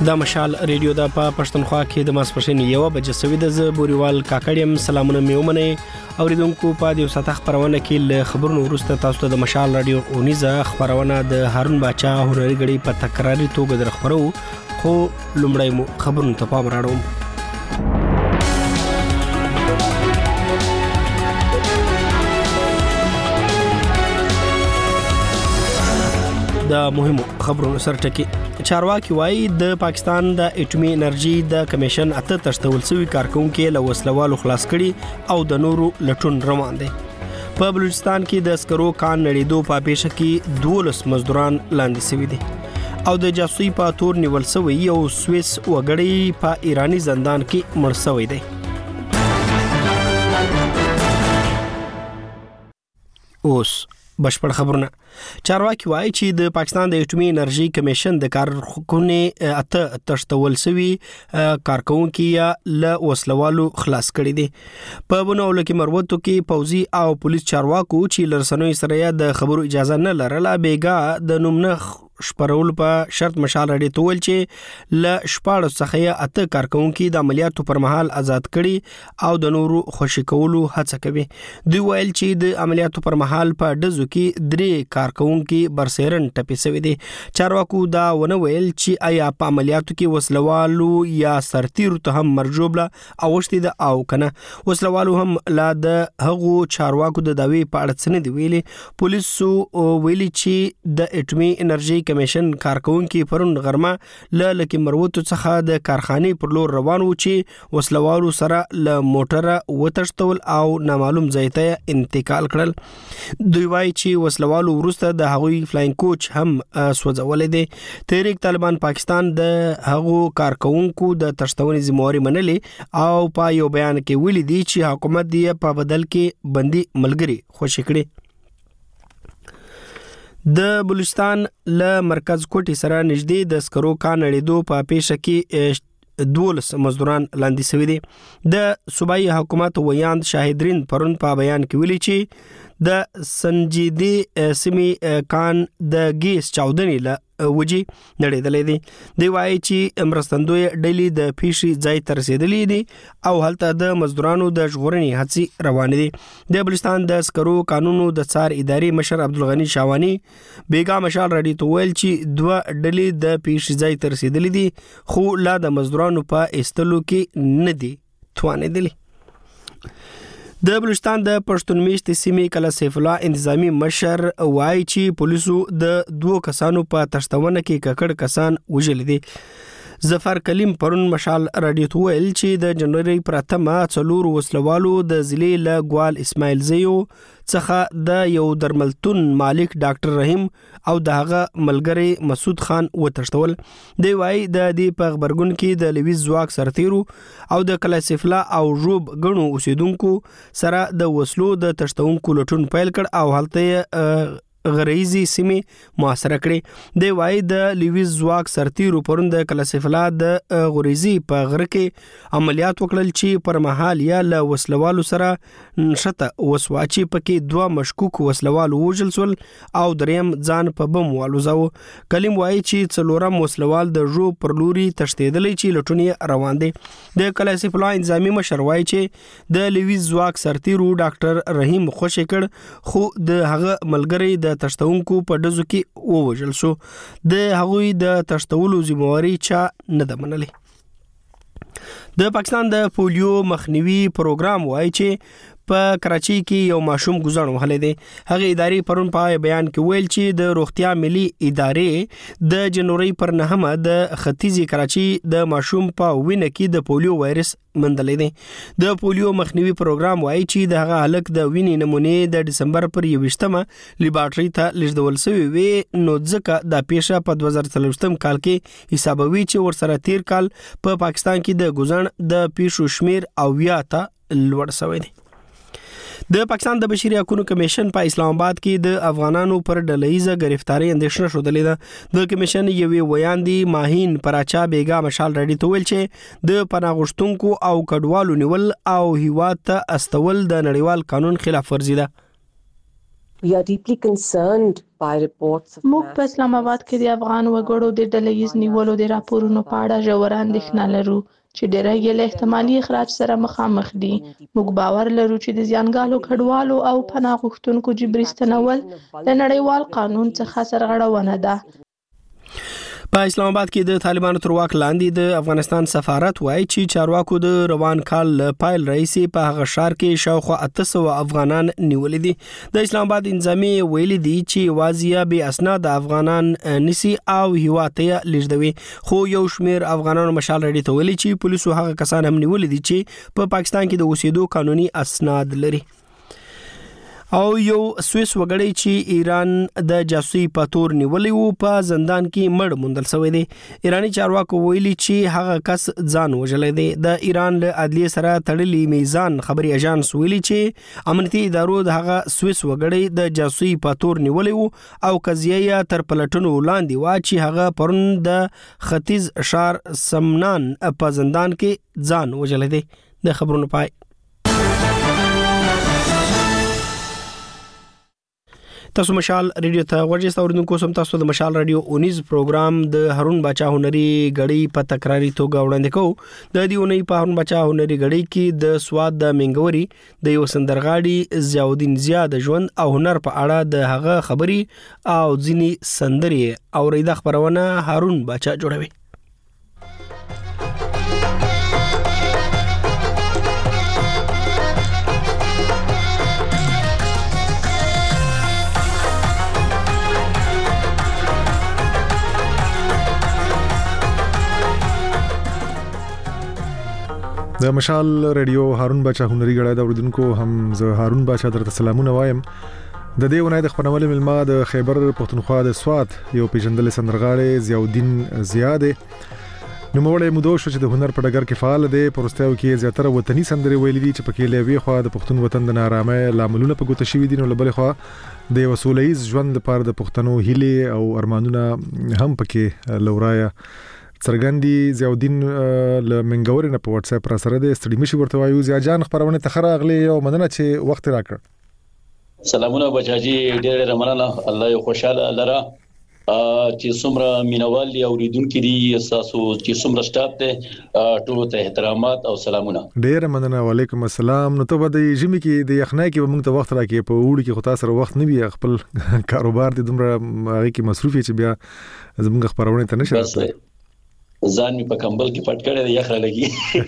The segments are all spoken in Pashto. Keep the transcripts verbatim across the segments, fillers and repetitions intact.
د مشال ریډیو د په پښتونخوا کې د ماسپښین یو بجې سوي د ز بوريوال کاکړیم سلامونه میومنه اوریدونکو په دې ساته خبرونه کې له خبرونو وروسته تاسو ته د مشال رادیو اونیزه خبرونه د هارون باچا هنري غړي په تکراري توګه در خبرو خو لومړی مو خبرونه ته پام راړو. د مهمو خبرونو سرټکی چارواکي وایي د پاکستان د اټومي انرژي د کمیشن اته تشتول سوي کارکونکو له وسلوالو خلاص کړي او د نورو لټون روان دي. په بلوچستان کې د اسکرو کان نړیدو په پیښه کې دولس مزدوران لاندې شوي دي او د جاسوسي په تور نیول شوی یو سويس وګړی په ایرانی زندان کې مړ شوی دی. اوس بشپړ خبرونه. چارواکي وایي چې د پاکستان د اټومي انرژي کمیشن د کارکونکو اته تشتول سوي کارکونکو له وسلوالو خلاص کړي دي. په بنولو کې مروتو کې پوزي او پولیس چارواکو چې لرسنوي سره د خبرو اجازه نه لرله بیګا د نومنه شپرول په شرط مشال رډي تول چې ل شپاړو څخه اته کارکونکو د عملیاتو پر مهال آزاد کړي او د نورو خوشی کولو هڅه کوي. دوی ویل چې د عملیاتو پر مهال په دزو کې درې کارکونکو برسیرن ټپي شوی دي. چارواکو دا ونه ویل چې آیا په عملیاتو کې وسلوالو یا سرتیرو ته هم مرجوبله اوشتي ده او کنه. وسلوالو هم لا د هغو چارواکو د داوی په اړه څه نه دی ویلي. پولیسو ویلي چې د اټومي انرژي کمیشن کارکونکو پرون غرمه ل لکه مروتو څخه د کارخانه پر لور روان و چې وسلوالو سره ل موټره وتشتول او نامعلوم ځای ته انتقال کړل. دوی وايي چې وسلوالو ورسته د هغوی فلاین کوچ هم سوځول دي. تحریک طالبان پاکستان د هغو کارکونکو د تشتونې ذمہواری منلې او په یو بیان کې ویلي دي چې حکومت دی په بدل کې بندي ملګری خوشی کړي. د بلوچستان له مرکز کوټي سره نږدې د اسکرو کان نړیدو په پیښه کې دولس مزدوران لاندې شوي دي. د صوبایي حکومت ویاند شاهدرین پرون په بیان کې ویلي چې د سنجیدي سیمي کان د ګیس چاودنې له وجي نړیدلې دي. دی وايي چې مرستندوی ډلې د پیښې ځای ته رسیدلې دي او هلته د مزدورانو د ژغورنې هڅې روانې دي. د بلوچستان د اسکرو قانونو د څار ادارې مشر عبدالغنی شاوانی بیګا مشال رډي تو ویل چې دوه ډلې د پیښې ځای ته رسیدلې دي خو لا د مزدورانو په استلو کې نه دي توانېدلې. د بلوچستان د پښتون میشتې سیمې کله سیف الله انتظامی مشر وایي چې پولیسو د دوه کسانو په تشتونه کې ککړ کسان وژل دي. ظفر کلیم پرون مشال رادیو ته ویل چې د جنوري پراتمه څلور وسلوالو د ضلع له ګوال اسماعیل زیو څخه د یو درملتون مالک ډاکټر رحیم او د هغه ملګری مسعود خان وتښتول. دی وايي د دې په خبرګون کې د لویز ځواک سرتیرو او د کلاسفلا او روب غنو اوسیدونکو سره د وسلو د تشتونکو لټون پیل کړ او هلته غریزي سیمه محاصره کړي. دی وايي د لویز ځواک سرتیرو پرون د کلاسفلا د غریزي په غره کې عملیات وکړل چې پر مهال یا له وسلوالو سره نشته وسواچی پکې دوه مشکوک وسلوالو وژل سول او دریم ځان په بم والوزاو. کلیم وايي چې څلورم وسلوال د جو پر لوري تشتیدلې چې لټونی روان دي. د کلاسفلا انتظامی مشر وايي چې د لویز ځواک سرتیرو ډاکټر رحیم خوشی کړ خو د هغه ملګری د تشتونکو په دزو کې ووجل شو. د هغوی د تشتولو ذمہواری چا نه ده منلې. د پاکستان د پولیو مخنیوي پروګرام وایي چې په کراچي کې یو ماشوم گزار وهلی دی. هغه ادارې پرون په بیان کې ویل چې د روغتیا ملي ادارې د جنوري پر نهمه د ختیځي کراچي د ماشوم په وینه کې د پولیو وایرس مندلې دي. د پولیو مخنیوي پروګرام وایي چې د هغه هلک د وینې نمونې د دسمبر پر یوویشتمه لیبارټري ته لیږدول شوې وي نو ځکه دا پیښه په دوه زره څلوېښتم کال کې حسابوي چې ورسره تیر کال په پا پاکستان کې د ګزن د پیښو شمیر او یا ته لوړ شوی دی. د پاکستان د بشري حقوقو کمیشن په اسلام آباد کې د افغانانو پر ډلهیزه گرفتاری اندیشنه شودلې ده. د کمیشن یوې ویاندې ماهین پراچا بیګا مشال رډي ته ویل چې د پناه غوښتونکو او کډوالو نیول او هیواد ته استول د نړیوال قانون خلاف ورزي ده. We are deeply concerned by reports of موږ په اسلام آباد کې د افغان وګړو د ډلهییز نیولو د راپورونو په اړه ژوره اندېښنه لرو چې ډېری یې له احتمالي اخراج سره مخامخ دي. موږ باور لرو چې د زیانګالو کډوالو او پناه غوښتونکو جبري ستنول د نړیوال قانون څخه سرغړونه ده. په اسلام آباد کې د طالبانو تر واک لاندې د افغانستان سفارت وایي چې چارواکو د روان کال له پیل راهیسې په هغه ښار کې شاوخوا اته سوه افغانان نیولي دي. د اسلام آباد انضامي ویلي دي چې یوازې بې اسناده افغانان نیسي او هیواد ته یې لیږدوي، خو یو شمېر افغانانو مشال راډیو ته ویلي چې پولیسو هغه کسان هم نیولي دي چې په پاکستان کې د اوسېدو قانوني اسناد لري. او یو سویس وګړی چې ایران د جاسوسي په تور نیولې وو په زندان کې مړ موندل شوی دی. ایرانی چارواکو ویلي چې هغه کس ځان وژلی دی. د ایران له عدلیې سره تړلي میزان خبري اژانس ویلي چې امنیتي ادارو د هغه سویس وګړی د جاسوسي په تور نیولې وو او قضیه یې تر پلټنو لاندې وا چې هغه پرون د ختیځ ښار سمنان په زندان کې ځان وژلی دی. د خبرونو پای. تاسو مشال ریډیو ته ورجسته اوریدونکو سم تاسو د مشال ریډیو اونیز پروګرام د هارون باچا هنري غړي په تکراری توګه وړاندې کوو. د دې اونۍ په هارون باچا هنري غړي کې د سواد د منګوري د یو سندرغاړي ضیاءالدین ضیا د ژوند او هنر په اړه د هغه خبري او ځینی سندري او ریدا خبرونه هارون باچا جوړوي. د مشال ریډیو هارون باچا هنري غړي د اوریدونکو هم زه هارون باچا درته سلامونه وایم. د دې ونې د خبرنامې ملما د خیبر پښتونخوا د سواد یو پیژندل سندرغاړي ضیاءالدین ضیا دی. نو موړې مودو شو چې د هنر په ډګر کې فعال دی. پرستیو کې زیاتره وطني سندري ویلي دي چې پکې لوي خو د پښتون وطن د نارامه لاملونه په ګوته شوی دي. نو لبل خو د وسولېز ژوند لپاره د پښتنو هیله او ارمانونه هم پکې لورایا څرګندي. ضیاءالدین له منګوري نه په واتس اپ را سره د استډي مشي ورته وایو. ضیا جان خبرونه تخره اغلی او مننه چې وخت راکړ. سلامونه بچاجي ډېر رمنانه الله یو خوشاله لره چې څومره مینوال دي اوریدونکو دي تاسو چې څومره سټاف ته ټول ته احترامات او سلامونه. ډېر مننه. وعلیکم السلام. نو ته د ژمي کې د یخنۍ کې موږ ته وخت راکې په وړي کې خو تاسو سره وخت نه وي خپل کاروبار دې دومره هغه کې مصروف چې بیا زموږ خبرونه ته نشي راځي. ځان می په کمبل کې پټ کړی دی یخ را لګي.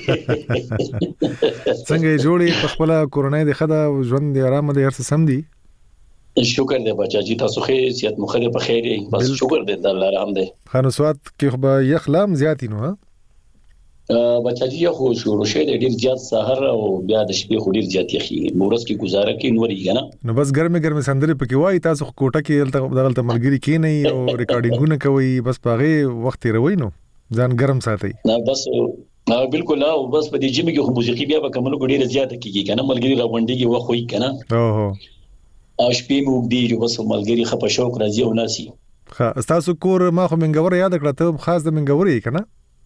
څنګه جوړې په خپل کورونای د خدا ژوند دی آرام دی هر څه سم دی. شکر دی بچاجي تاسو خیر صحت مخه په خیر بس شکر دی د الله رحم دی. خانوسوات کې خو به یخ لام زیات نو ها بچاجي خو شروع شه د ډیر زیات سحر او بیا د شپې خو ډیر زیات یخي مورس کې گزاره کې نوري کنه. نو بس ګرمه ګرمه سندري پکې وای تاسو کوټه کې دغه ملګری کې نه او ریکارډینګونه کوي بس پاغه وخت روي نو ځان ګرم ساتي. نه بس بالکل او بس په دې جمی کې خو موسیقي بیا به کومه ډیره زیاته کیږي کنه ملګری راوندي کې وخت وي کنه. اوه او شپې مو دی چې بس ملګری خپه شوق راځي او ناسي. ها تاسو کور ما خو منګور یاد کړه ته خاص د منګوري کنه.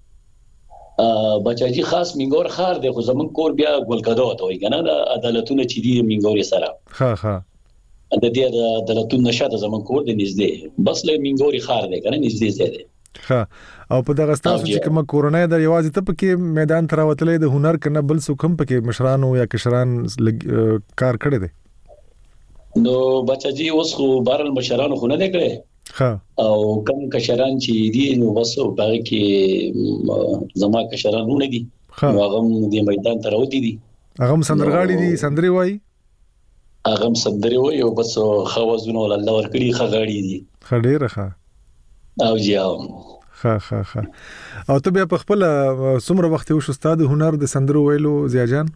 ا بچاجي خاص منګور خار دی خو زمون کور بیا ګلکدو ته وي کنه د عدالتونو چې دی منګوري سره. ها ها د دې د عدالتونو نشاته زمون کور دی نږدې بس له منګوري خار دی کنه نږدې ځای دی. ها او په دغه تاسو چې کوم کورونه د یوازې ته پکې میدان تر وتلې د هنر کنه بل څوک هم پکې مشرانو یا کشران کار کړی دی. نو بچاجي اوس خو بارل مشرانو خو نه دی کړی. ها او کوم کشران چې دي نو بس په کې زما کشران نه دي نو هغه د میدان تر وتی دي. هغه سندرغاړي دي سندري وای. هغه سندري وای او بس خوازونه الله ورکړي خغاړي دي. خډيره ښه او جاو ها ها ها او ته بیا په خپل څومره وخت یو استاد هنر د سندرو ویلو ضیا جان.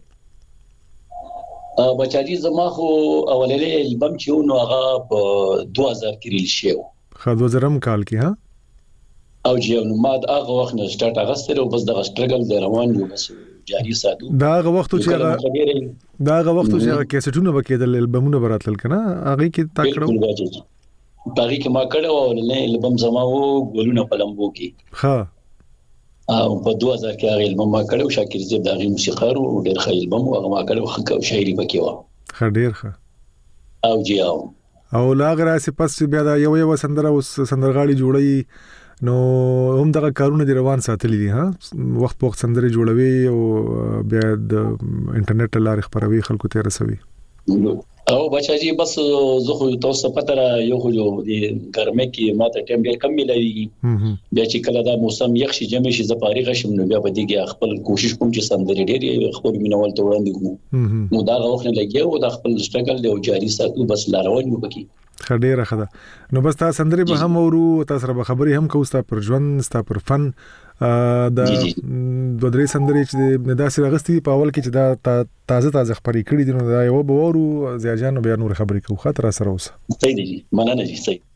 بچاجي زما خو اولنې البم چې نو هغه په دوه هزار کې ریل شو. خا دوه هزار کال کې ها او جاو نو ما د هغه وخت نه سٹارټ اغستره او بس د سټرګل د روان یو بس جاری ساتو. دا هغه وخت چې هغه دا هغه وخت چې هغه کیسټونه وکیدل البمونه براتل کنه هغه کې تا کړو باغی کې ما کړو او نه البم زما وو ګولونه په لمبو کې. ها او په دوه هزار کې هغه البم ما کړو شاکر زیب دغه موسیقار او ډېر ښه البم هغه ما کړو خو شاعري پکې و. ښه ډېر ښه او جیاو او لاغره سپس بیا دا یو یو سندره اوس سندرغاړي جوړي نو هم دغه کارونه دی روان ساتلی دي ها وخت په وخت سندري جوړوي او بیا د انټرنیټ لارې خبروي خلکو ته رسوي او بچاجي بس زه خو تاسو پته را یو خو د ګرمه کې ماته ټیم ډیر کم ملایي بیا چې کله دا موسم یخ شي جمع شي زپاري غشم نو بیا په دې کې خپل کوشش کوم چې سندري ډیر خپل مینوال ته وړاندې کوم نو دا وخت نه لګي او دا خپل سټرګل دی او جاري ساتو بس لارول مو پکې خډيره خدا نو بس تاسو سندري به هم ورو تاسو سره خبري هم کوستا پر ژوند ستا پر فن دا د درې سندري چې د داسې راغستي په اول کې چې دا تازه تازه خبري کړي دي نو دا یو به ورو زیاجان بیا نور خبري کوو خاطر سره اوس صحیح دي مننه جی صحیح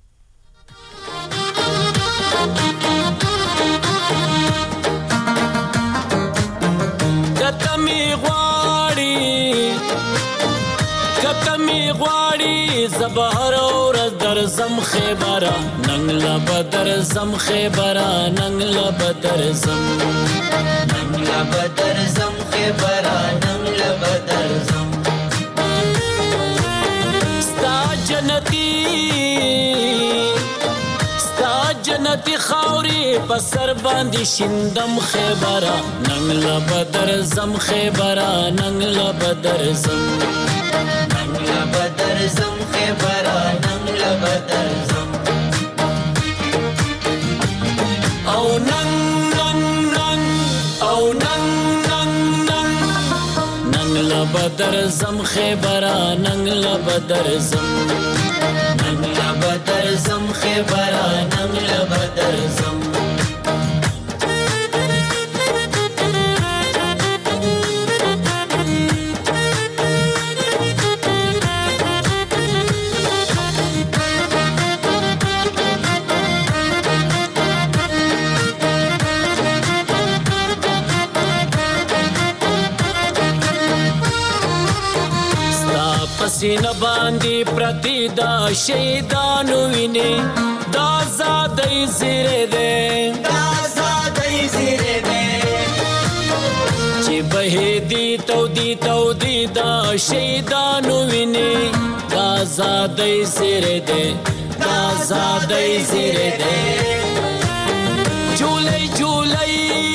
کتمی غواړي کتمی غواړي زبهر اور در زم خبره ننګ لا بدر زم خبره ننګ لا بدر زم ننګ لا بدر زم خبره ننګ لا بدر زم ستا جنتی ستا جنتی خاوري پسر باندې شیندم خبره ننګ لا بدر زم خبره ننګ لا بدر زم ننګ لا بدر زم خبره ننګ لا بدر زم او ننګ ننګ ننګ او ننګ ننګ ننګ ننګ لا بدر زم خبره ننګ لا بدر زم ننګ لا بدر زم خبره ننګ لا بدر زم سینه باندې پرتی دا شیطان ویني دا زادای زیره ده دا زادای زیره ده چې به دې تو دې تو دې دا شیطان ویني دا زادای زیره ده دا زادای زیره ده جولای جولای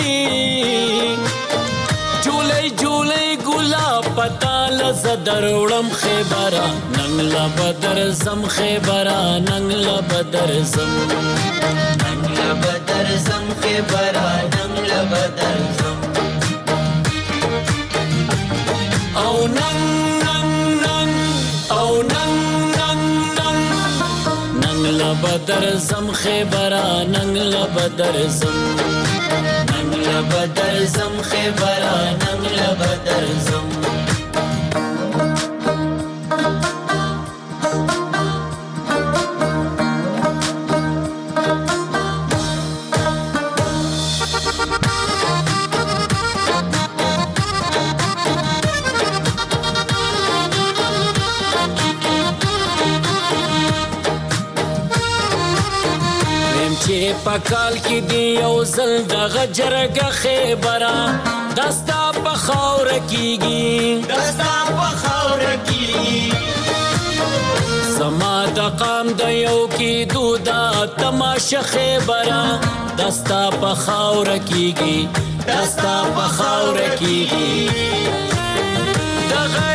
جولای جولای ګلاب پتا زدر وړم خبره ننګ لا بدر زم خبره ننګ لا بدر زم ننګ لا بدر زم خبره ننګ لا بدر زم او ننګ ننګ ننګ او ننګ ننګ ننګ ننګ لا بدر زم خبره ننګ لا بدر زم ننګ لا بدر زم خبره ننګ لا بدر زم پکال کې دی یو زل د غجرګه خبره دستا په خاور کېږي دستا په خاور کېږي سما د قام د یو کې دودا تماشه خبره دستا په خاور کېږي دستا په خاور کېږي دغه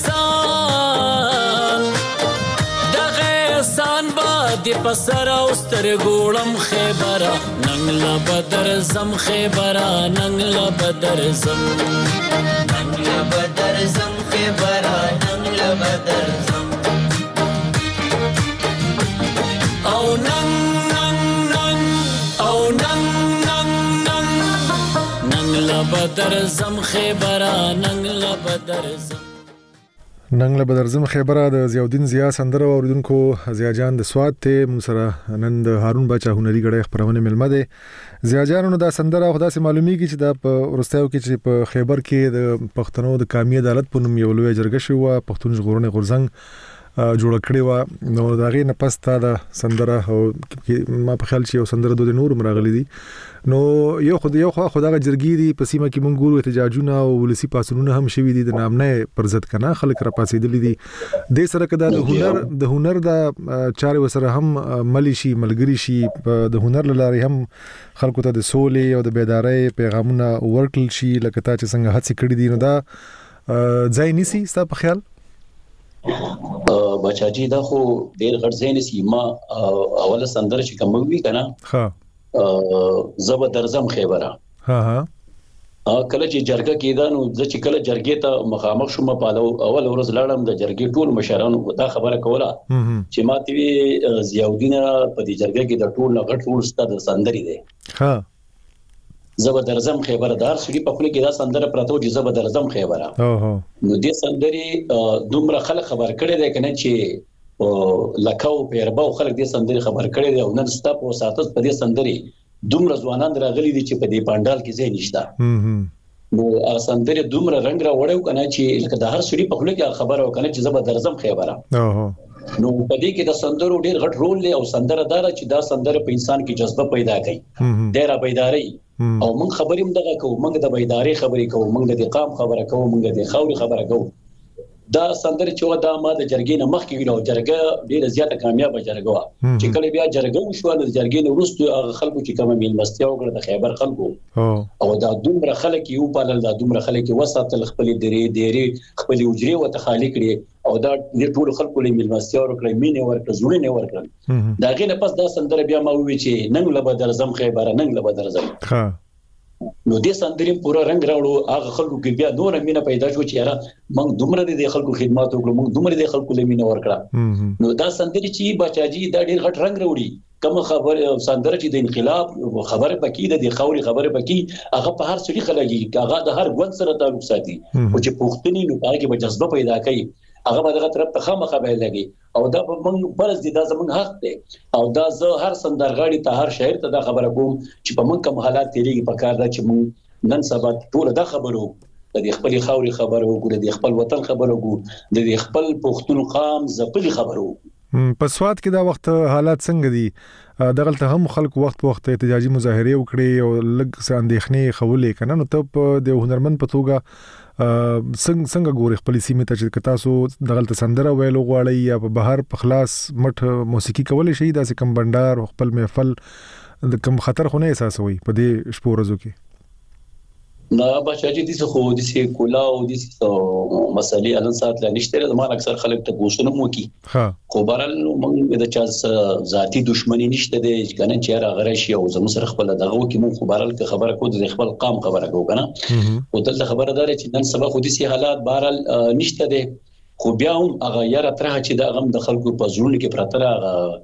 احسان دغه احسان با دی پسر اوستر ګوړم خبره ننګ لا بدر زم خبره ننګ لا بدر زم ننګ لا بدر زم خبره ننګ لا بدر زم او ننګ ننګ ننګ او ننګ ننګ ننګ ننګ لا بدر زم خبره ننګ لا بدر زم ننګ له بدرزم خبره د زیاودین زیا سندره اوریدونکو زیاجان د سواد ته مون سره نن د هارون بچا هنري غړې خبرونه ملمه ده زیاجانو د سندره خدا سي معلومیږي چې د ورستیو کې چې په خیبر کې د پښتنو د قومي عدالت په نوم یو لوی جرګه شو پښتون ژغورنې غورزنګ جوړ کړی و. نو دا غي نه پس تا د سندره او ما په خیال چې یو سندره د نور مرغلي دي. نو یو خو یو خو خدای جرګی دي په سیمه کې مونږ ګورو احتجاجونه او ولسی پاسونونه هم شوي دي د نامنه پر ضد کنه خلک را پاسېدلې دي. د سره کدا د هنر د هنر د چارې وسره هم مليشي ملګری شي د هنر لاري هم خلکو ته د سولې او د بیدارۍ پیغامونه ورکل شي لکه تا چې څنګه هڅه کړې دي. نو دا ځای نيسي ستاسو په خیال؟ بچاجي دا خو ډېر غټ ځای نيسي. ما اوله سندره چې کوم وی کنه ها زب درزم خیبره ها ها کله چې جرګه کېده نو د چې کله جرګې ته مخامخ شوم په اول ورځ لاړم د جرګې ټول مشرانو دا خبره کوله چې ماته وی ضیاءالدین په دې جرګه کې د ټول غټ ټول ستاد سندري دي ها زب درزم خیبره دار سړي په خپل کې دا سندره پراته چې زب درزم خیبره اوه نو دې سندري دومره خلک خبر کړي دي کنه چې لکاو پیرباو خلک دې سندري خبر کړي دي او نن ستاپ او ساتس په دې سندري دومره ځوانان راغلي دي چې په دې پاندال کې ځای نشته. نو هغه سندري دومره رنگ را وړو کنه چې لکه د هر سړي په خپل کې خبره وکنه چې زب درزم خیبره. اوه نو په دې کې د سندرو ډېر غټ رول لري او سندره دار چې دا سندره په انسان کې جذبه پیدا کوي ډېر بیداری او موږ خبرې هم دغه کوو موږ د بیداری خبرې کوو موږ د قام خبره کوو موږ د خاوري خبره کوو. دا سندره چې و دا ما د جرګې نه مخکې ویلو جرګه ډیره زیاته کامیاب جرګه و چې کله بیا جرګه وشو د جرګې نه وروسته هغه خلکو چې کوم میل مستیا وکړه د خیبر خلکو او دا دومره خلک یو په دا دومره خلک وساتل خپل درې ډېری خپل وجري او تخالي کړي او دا ټول خلکو له میل مستیا ورکړي مینه ورکړي زړه نه ورکړي. دا غي نه پس دا سندره بیا ما وی چې نن له بدر زم خیبر نن له بدر زم ها نو دې سندري پورا رنگ راوړو هغه خلکو کې بیا نور مینه پیدا شو چې یاره موږ دومره د خلکو خدمات وکړو موږ دومره د خلکو له مینه ورکړه. نو دا سندري چې بچاجي دا ډېر غټ رنگ راوړي کوم خبر سندره چې د انقلاب خبره پکې د خوري خبره پکې هغه په هر څه خلګي هغه د هر ګوند سره تعلق ساتي او چې پوښتني نو هغه به جذبه پیدا کوي هغه به دغه طرف ته خامخا به لګي او دا موږ فرض دي دا زموږ حق دی او دا زه هر سندرغاړي ته هر شاعر ته دا خبره کوم چې په موږ کوم حالات تیریږي په کار دا چې موږ نن سبا ټول دا خبرو د خپل خاوري خبرو وګړو د خپل وطن خبرو وګړو د خپل پښتون قام زپلي خبرو. په سواد کې دا وخت حالات څنګه دي؟ دغلته هم خلک وخت په وخت احتجاجي مظاهره وکړي او لږ څه اندېښنې خولې کنه نو ته په د هنرمند په توګه څنګه څنګه ګوري خپل سیمه ته چې تاسو دغلته سندره ویلو غواړي یا په بهر په خلاص مټ موسیقي کولای شي دا کم بندر خپل محفل د کم خطر خو نه احساسوي په دې شپو ورځو کې؟ نه بچاجي دي خو د سي کولا او د مسالې الان سات لا نشته زموږ اکثر خلک ته پوښتنه مو کی ها خو بهرال موږ د چا ذاتی دښمنی نشته د کنه چې را غره شي او زموږ سره خپل دغه کې موږ خو بهرال کې خبره کو د خپل قام خبره کو کنه او دلته خبره دار چې نن سبا خو د سي حالات بهرال نشته ده خو بیا هم هغه یاره تر چې د غم د خلکو په زړونو کې پرتره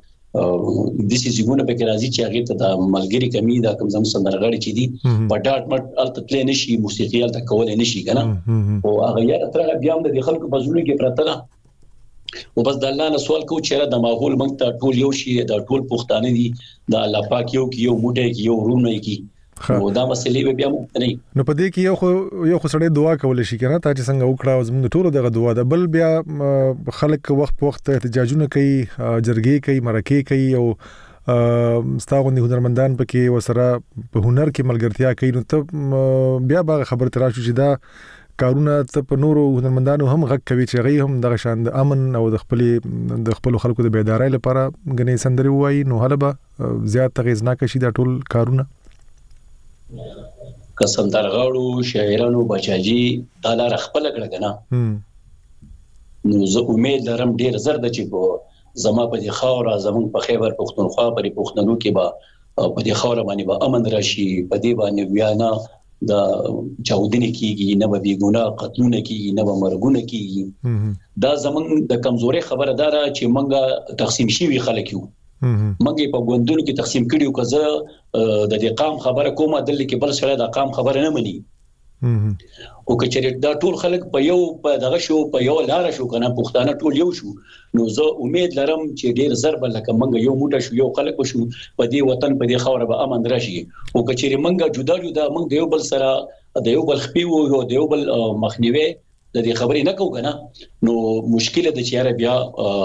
د سي زګونه به کې راځي چې هغه ته د ملګری کمی دا کوم زم سندرغاړي چې دي په ډاټ مټ الته تل نشي موسیقي الته کولای نشي کنه او هغه یاره تر بیا هم د خلکو په زړونو کې پرتره او بس د الله نه سوال کو چې را د ماحول موږ ته ټول یو شي د ټول پښتانه دي د الله پاک یو کې یو موټه کې یو رونه کې او دا مسلې به بیا مو نه نو په دې کې یو خو یو خو سړی دعا کول شي کنه تا چې څنګه وکړه زموږ ټول دغه دعا ده بل بیا خلک وخت په وخت احتجاجونه کوي جرګې کوي مرکې کوي او ستاغونی هنرمندان پکې وسره په هنر کې ملګرتیا کوي نو ته بیا به خبر تر شو چې دا کارونه ته په نورو هنرمندانو هم غږ کوي چې غي هم دغه شان د امن او د خپل د خپل خلکو د بیدارۍ لپاره غني سندري وایي نو هله به زیات تغیزناک شي دا ټول کارونه که سندرغاړو شاعرانو بچاجي دا لار خپل کړه کنه نو زه امید لرم ډیر زر د چې په زما په دي خاور زمون په خیبر پښتونخوا پر پښتنو کې به په دي خاور باندې به امن راشي په دې باندې ویانا د چاودنې کیږي نه به بیګونه قتلونه کیږي نه به مرګونه کیږي دا زمون د کمزوري خبردار چې منګه تقسیم شي خلک یو منګي په ګوندونو کې تقسیم کړیو کزه د دې قام خبره کومه دل کې بل سره د قام خبره نه مني او کچېر دا ټول خلک په یو په دغه شو په یو لار شو کنه پښتانه ټول یو شو نو زه امید لرم چې ډیر ضرب لکه منګه یو موټه شو یو خلک شو په دې وطن په دې خوره به امن راشي او کچېر منګه جدا جدا منګ د یو بل سره د یو بل خپي وو د یو بل مخنیوي د دې خبرې نه کوو کنه نو مشکل د چیرې بیا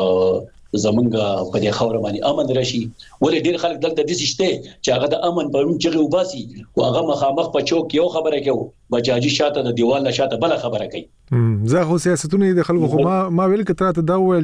زمونږ په دې خبره باندې امن راشي ولې ډیر خلک دلته د شته چې هغه د امن په نوم چغي وباسي او هغه مخامخ په چوک یو خبره کوي بچاجي شاته د دیوال نه شاته بل خبره کوي زه خو سیاستونه د خلکو خو ما ما ویل کتره ته دا ویل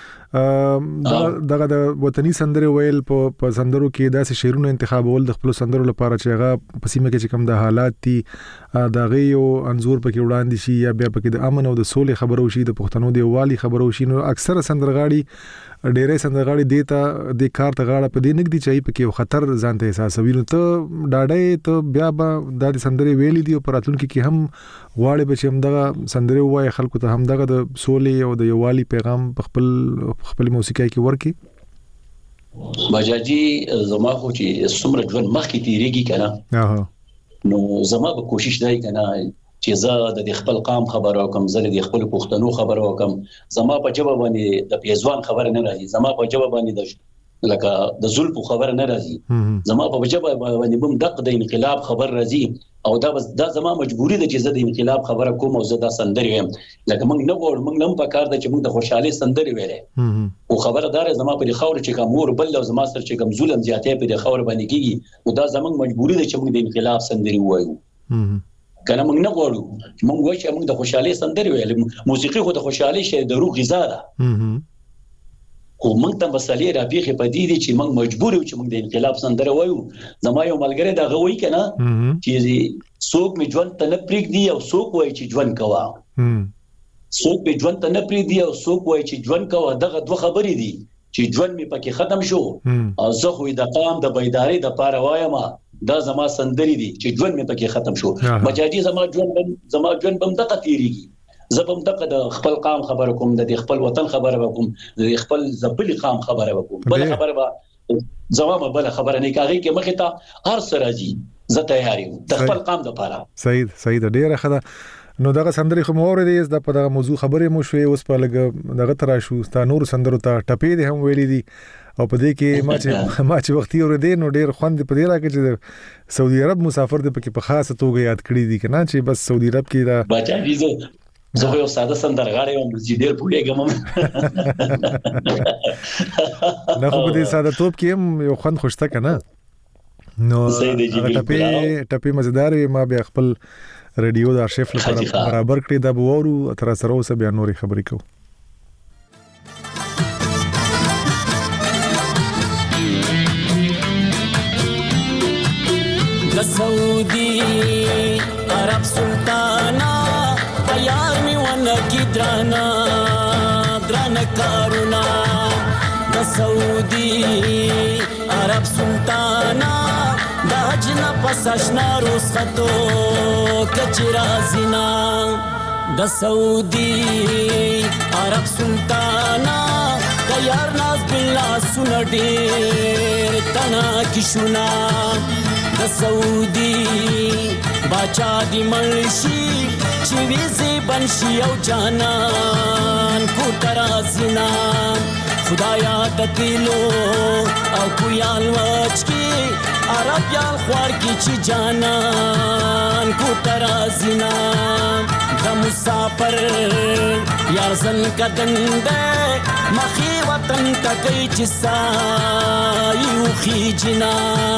چې دغه د وطني سندرې ویل په سندرو کې داسې شعرونه انتخابول د خپل سندرو لپاره چې هغه په سیمه کې چې کوم د حالات دي دغه یو انزور پکې وړاندې شي یا بیا پکې د امن او د سولې خبرو شي د پښتنو د یووالي خبرو شي نو اکثره سندرغاړي ډېرې سندرغاړي دیتا د کار ته غاړه په دې نګدي چې پکې یو خطر ځان ته احساسوي نو ته ډاډې ته بیا به د سندرې ویلې دي او پراتونکو کې هم غواړي به چې هم دغه سندرې وایي خلکو ته هم دغه د سولې او د یووالي پیغام په خپل خپل موسیقي کې ورکي بجاجي زما خو چې څومره ژوند مخکې تیریږي کنه نو زما به کوشش دی کنه چې زه د خپل قام خبرو کوم زه د خپل پښتنو خبرو کوم زما په جواب باندې د پیزوان خبر نه راځي زما په جواب باندې د لکه د زلف خبر نه راځي زما په جواب باندې بم دق د انقلاب خبر راځي او دا دا زما مجبوری ده چې زه د انقلاب خبره کوم او زه دا سندري ویم لکه موږ نه غواړو موږ نه په کار ده چې موږ د خوشحالي سندري ویلې او خبردار زما په خاور چې کوم مور بل او زما سره چې کوم ظلم زیاتې په خاور باندې کیږي او دا زموږ مجبوری ده چې موږ د انقلاب سندري وایو کنه موږ نه غواړو موږ وایو چې موږ د خوشحالي سندري ویلې موسیقي خو د خوشحالي شی د روح غذا ده خو موږ ته مسالې را پیخي په دې دي چې موږ مجبور یو چې موږ د انقلاب سندره وایو زما یو ملګری دا غوي کنه چې څوک می ژوند ته نه پریږدي او څوک وایي چې ژوند کوا څوک می ژوند ته نه پریږدي او څوک وایي چې ژوند کوا دغه دوه خبرې دي چې ژوند می پکې ختم شو او زه خو د قام د بیداری د پاره وایم دا زما سندري دي چې ژوند می پکې ختم شو بچاجي زما ژوند زما ژوند بم دغه تیریږي زبم دغه د خپل قام خبره کوم د خپل وطن خبره کوم د خپل زبل قام خبره کوم بل خبره به زما بل خبره نه کاږي کې مخه ته هر سره راځي زه تیار یم د خپل قام لپاره سعید سعید ډیره خدا نو دغه سندري خو مور دي د په دغه موضوع خبره مو شوي اوس په لګ دغه ترا شو ستا نور سندرو ته ټپې دي هم ویلي دي او په دې کې ما چې ما چې وختي اورېدې نو ډېر خوند په دې راکې چې سعودي عرب مسافر دې په په خاصه توګه یاد کړی دي کنه چې بس سعودي عرب کې دا بچا ویزو زه یو ساده سندرغاړی یم چې ډېر پوهیږم نه خو په دې ساده توپ کې هم یو خوند خوشته کنه نو ټپې ټپې مزیدار ما بیا خپل رادیو د ارشیف لپاره برابر کړی دا وورو تر سره اوس بیا نورې خبرې کوو سعودی عرب سلطانا تیار می ونه کی درانا درانا کارونا د سعودی عرب سلطانا دا جنا پساشنا روز خطو کچرا زینا د سعودی عرب سلطانا تیار ناز بالله سنډیر تنا کیشونا د سعودي باچا دی مرشي چې ویزه بنشي او جانان کو ترازینا خدایا د دلو او کو یال وچ کی عرب یال خوار کی چې جانان کو ترازینا د مسافر یار زن کدن ده مخی وطن تکي چې سایو خيجنا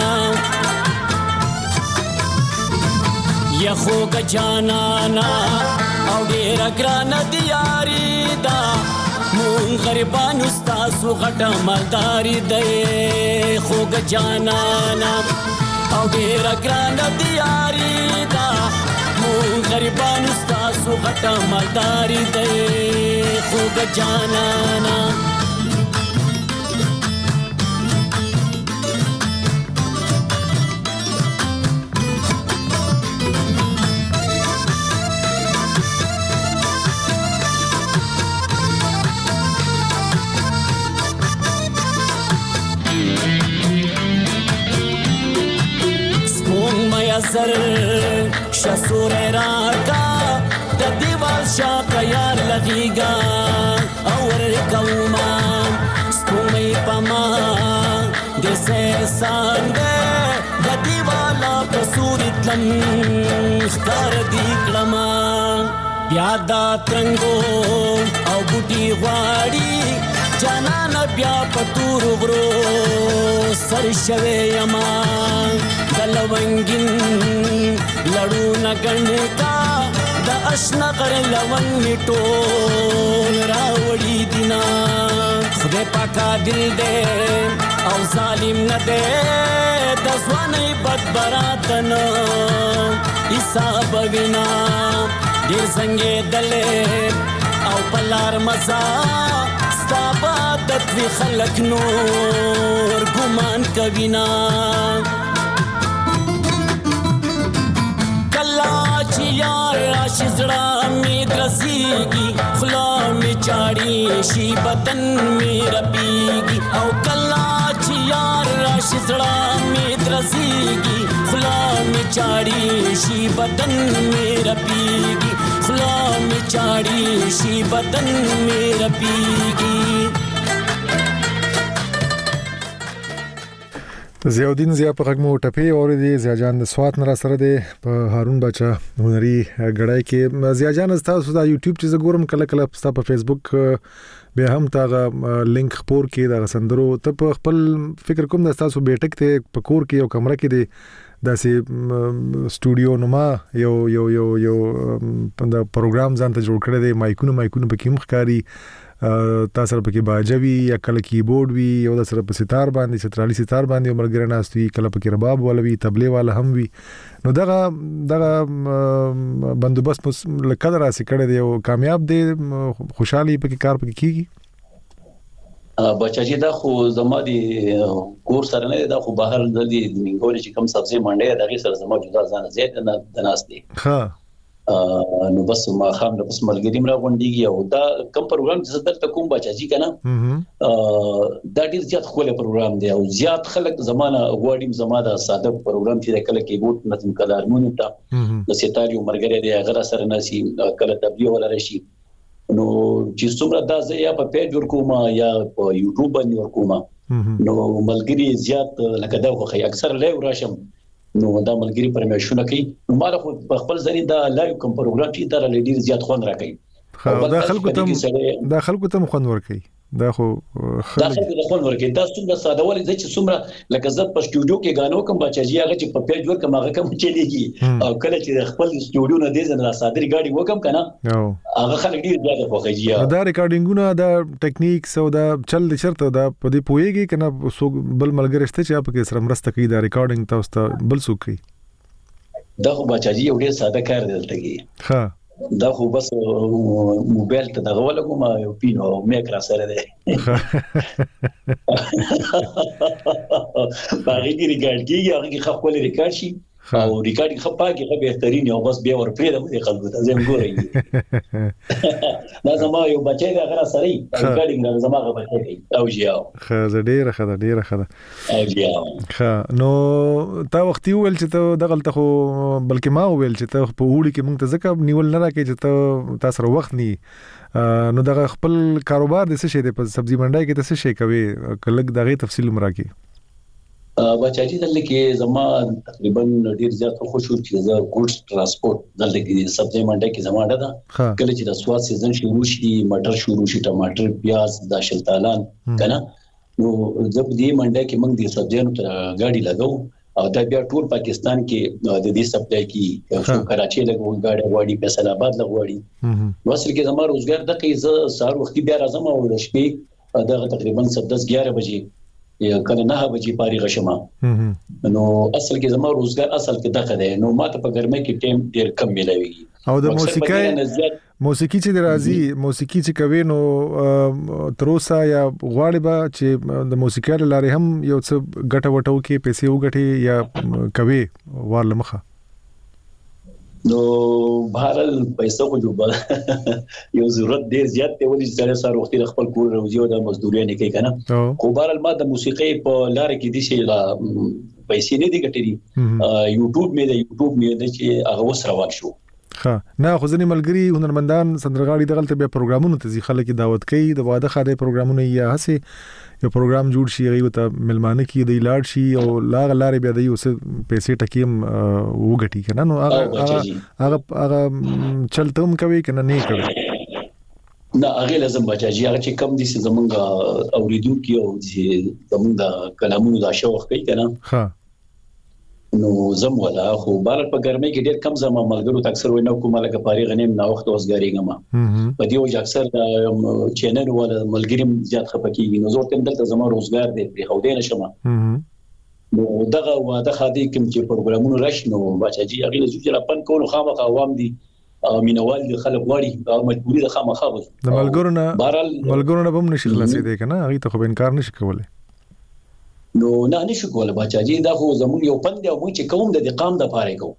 یا خوګ جانانا او ډیر ګران دی یاري دا مون غریبان استاد غټه مالداري دی خوګ جانانا او ډیر ګران دی یاري دا مون غریبان استاد غټه مالداري دی خوګ جانانا زر شسور راکا د دیوال شاپ یار لغیگا اور کوما سپومی پما د سه ساند د دیوالا پسورت لم اختار دی کلما بیا دا ترنګو او بوټي غواړي جانان بیا پتور غرو سر شوي یما دلونګین لړو نګنکا د اشنا غر لون میټول راوړي دینا خدای پاکا دل دې او ظالم نه دې د ځواني بدبراتن حساب وینا ډیر څنګه دلې او پلار مزا ستابات د خلک نور ګمان کوینا یار راشزړه می درسیږي خلا می چاړي شي بدن می رپیږي او کلا چې یار راشزړه می درسیږي خلا می چاړي شي بدن می رپیږي خلا می چاړي شي بدن می رپیږي زیاودین زیا په غږمو ټپي اورې دي زیا جان د سوات نه را سره دي په هارون بچا هنري غړای کې زیا جان تاسو دا یوټیوب چې زګورم کله کله تاسو په فیسبوک به هم تاغه لینک خپور کې دا سندرو ته په خپل فکر کوم د تاسو بیٹک ته په کور کې یو کمره کې دي داسې سټوډیو نوما یو یو یو یو د پروګرام ځان ته جوړ کړی دی مایکونو مایکونو پکې مخکاري تاسو پکې باجوي یا کله کیبورډ وي یو د سره په ستار باندې سترالي ستار باندې عمرګر ناستوي کله پکې رباب ولوي تبلې والا هم وي نو دغه دغه بندوبست لکه دراسي کړی دی او کامیاب دی خوشحالي پکې کار پکې کیږي بچاجي دا خو زما دي کور سره نه دا خو بهر د دې منګول چې کم سبزي منډه دغه سره زما جدا ځان زیات نه دناستي ها نو بس ما خام د بس ملګری مرا غونډيږي او دا کم پروګرام چې دلته کوم بچاجي کنه دا ډیر زیات خوله پروګرام دی او زیات خلک زمانہ غواړي زماده ساده پروګرام چې کله کیبورډ نظم کله هارمونی ته د ستاري عمرګری دی هغه سره ناسي کله تبلیغ ولا رشي نو چې څومره دا زه یا په پیج ورکوما یا په یوټیوب باندې ورکوما نو ملګری زیات لکه دا خو اکثر لایو راشم نو دا ملګری پرمیشونه کوي نو مال خو په خپل ځنی دا لایو کوم پروګرام چې دا لډیر زیات خوند راکړي دا خلکو ته دا خلکو ته خوند ورکړي دا خو دا خلکو ته خوند ورکړي دا څومره ساده ولې چې څومره لکه زه په سټوډیو کې غانو کوم بچاجي هغه چې په پیج ورکم هغه کوم چلیږي او کله چې خپل سټوډیو نه دې زنه صادري گاډي وکم کنه هغه خلک ډیر زیات خوښيږي دا ریکارډینګونه دا ټیکنیکس او دا چل چرته دا په دې پويږي کنه بل ملګری شته چې په کې سره مرسته کوي دا ریکارډینګ تاسو ته بل څوک کوي دا خو بچاجي یو ډیر ساده کار دی دلته کې ها دا خو بس موبایل ته دغه ولګو ما یو پینو میک را سره ده باغی کی ریکارډ کیږي هغه کی خپل ریکارډ شي او ریکارډینګ خپاږي خو بهترین او بس بیا ورپرې د خلکو ته زم ګوري دا زما یو بچی دا غره سره ریکارډینګ زما غو بچی او جیاو خزه ډیره خزه ډیره خزه او جیاو ها نو تا وخت ویل چې ته دغه ته خو بلکې ما ویل چې ته په وړي کې مونږ ته ځکه نیول نه راکې چې ته تاسو وخت ني نو دغه خپل کاروبار د څه شي د سبزی منډای کې د څه شي کوي کله دغه تفصیل مراکې بچاجي دلته کې زما تقریبا ډیر زیات خوشو چې زه ګوډز ترانسپورت دلته کې سبزی منډه کې زماده ده کله چې د سواد سیزن شروع شي مټر شروع شي ټماټر پیاز د شلتالان کنه نو زه په دې منډه کې موږ د سبزیانو ته گاډي لګاو او دا بیا ټول پاکستان کې د دې سپلای کې کراچي لګو گاډي واړي فیصل آباد لګوړي نو اصل کې زما روزګار د کې زه سار وخت بیا راځم او د شپې دغه تقریبا دس اګیاره بجې کله نه بجې پاري غشمه نو اصل کې زما روزګار اصل کې دغه دی نو ماته په ګرمه کې ټیم ډیر کم ملوي او د موسیقي موسیقي چې راځي موسیقي چې کوي نو تروسا یا غواړي با چې د موسیقي لارې هم یو څه ګټه وټو کې پیسې وګټي یا کوي وارل مخه نو بهرل پیسې کو جو یو ضرورت ډیر زیات دی ولې چې سره وخت خپل کور روزي او د مزدوري نه کوي کنه خو بهرل ما د موسیقي په لار کې دي چې پیسې نه دي ګټري یوټیوب مې د یوټیوب مې د چې هغه وسره وال شو ها نه خو ځنې ملګری هنرمندان سندرغاړي دغلته بیا پروګرامونو ته ځي خلک دعوت کوي د واده خاله پروګرامونه یا هسه یو پروګرام جوړ شي غي ته ملمانه کې دی لاړ شي او لاغ لارې بیا دی اوس پیسې ټکیم وګټي کنه نو هغه هغه هغه چلتم کوي کنه نه کوي نه هغه لازم بچاجي هغه چې کم دي زمونږ اوریدونکو او زمونږ د کلامونو دا شوق کوي کنه ها نو زم ولا خو بار په ګرمۍ کې ډېر کم زما ملګرو اکثر وینم کومه لکه پاري غنیم نا وخت اوسګاریږم په دې وجه اکثر چینل ولا ملګریم زیات خپکیږي نو زه تم دلته زما روزګار دی په خو دې نشم نو دغه واده خادي کوم چې پروګرامونو راشي نو بچاجي هغه چې را پن کول خامخا عوام دي مینوال خلک واړي مجبوری د خامخا وځي د ملګرو نه ملګرو نه هم نشي خلاصې دی کنه هغه ته خو انکار نشي کولای نو نه نشو کوله بچاجي دا خو زمون یو پند او موږ چې کوم د قام د پاره کو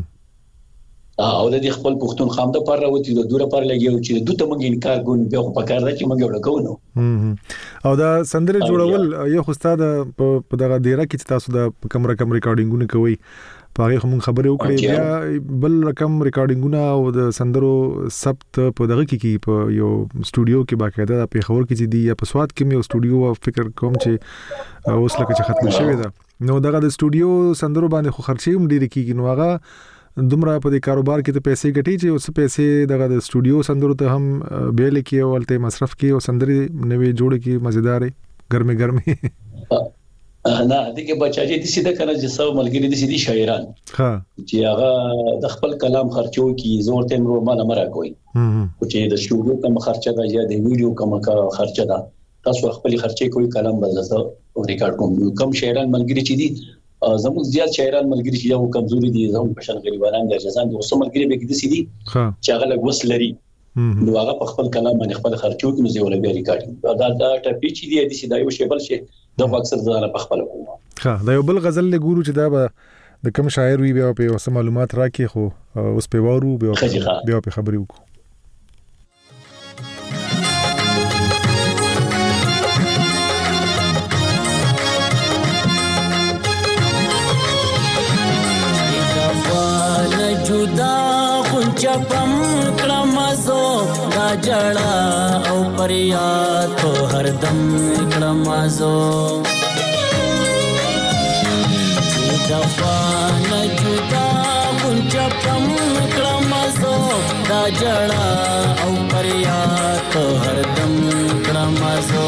او د خپل پښتون خام د پاره وتی د دوره پاره لګیو چې دوته موږ انکار کوو به خو پکار دا چې موږ وړو کوو او دا سندره جوړول یو خو استاد په دغه ډیره کې تاسو د کم رقم ریکارډینګونه کوي پاره هم خبرې وکړې بیا بل رقم ریکارډینګونه او د سندرو ثبت په دغه کې په یو سټوډیو کې باقاعده په خبر کې دي یا په سواد کې یو سټوډیو فکر کوم چې اوس لکه چې ختم شوی دا نو دغه د سټوډیو سندرو باندې خو خرچې هم ډېر کیږي نو هغه دومره په دې کاروبار کې ته پیسې ګټي چې اوس پیسې دغه د سټوډیو سندرو ته هم بیل کې او الته مصرف کې او سندري نوې جوړ کې مزیدارې ګرمه ګرمه نه دغه بچاجي د سیده کنه چې سو ملګری د سیدي شاعران ها چې هغه د خپل کلام خرچو کی زور ته نور مال مرا کوي او چې د شوګو کم خرچه ده یا د ویډیو کم خرچه ده تاسو خپل خرچې کوئی کلام بدلته او ریکارډ کوم کم شاعران ملګری چې دي زموږ زیات شاعران ملګری چې یو کمزوري دي زموږ په شان غریبانان د جزان د اوسه ملګری به کې دي سیدي چې هغه لګ وسلري نو هغه په خپل کلام باندې خپل خرچو کې نو زیول به ریکارډ دا دا ټپی چې دی د سیدا یو شی بل شي دا اکثر ځاله په خپل کوم ها دا یو بل غزل له ګورو چې دا به د کوم شاعر وی بیا په اوسه معلومات راکې خو اوس په وارو بیا بیا په خبرې وکړو جدا خونچا پم کلمزو دا جڑا او پریاد تو ہر دم کلمزو جدا جدا خونچا پم کلمزو دا جڑا او پریاد تو ہر دم کلمزو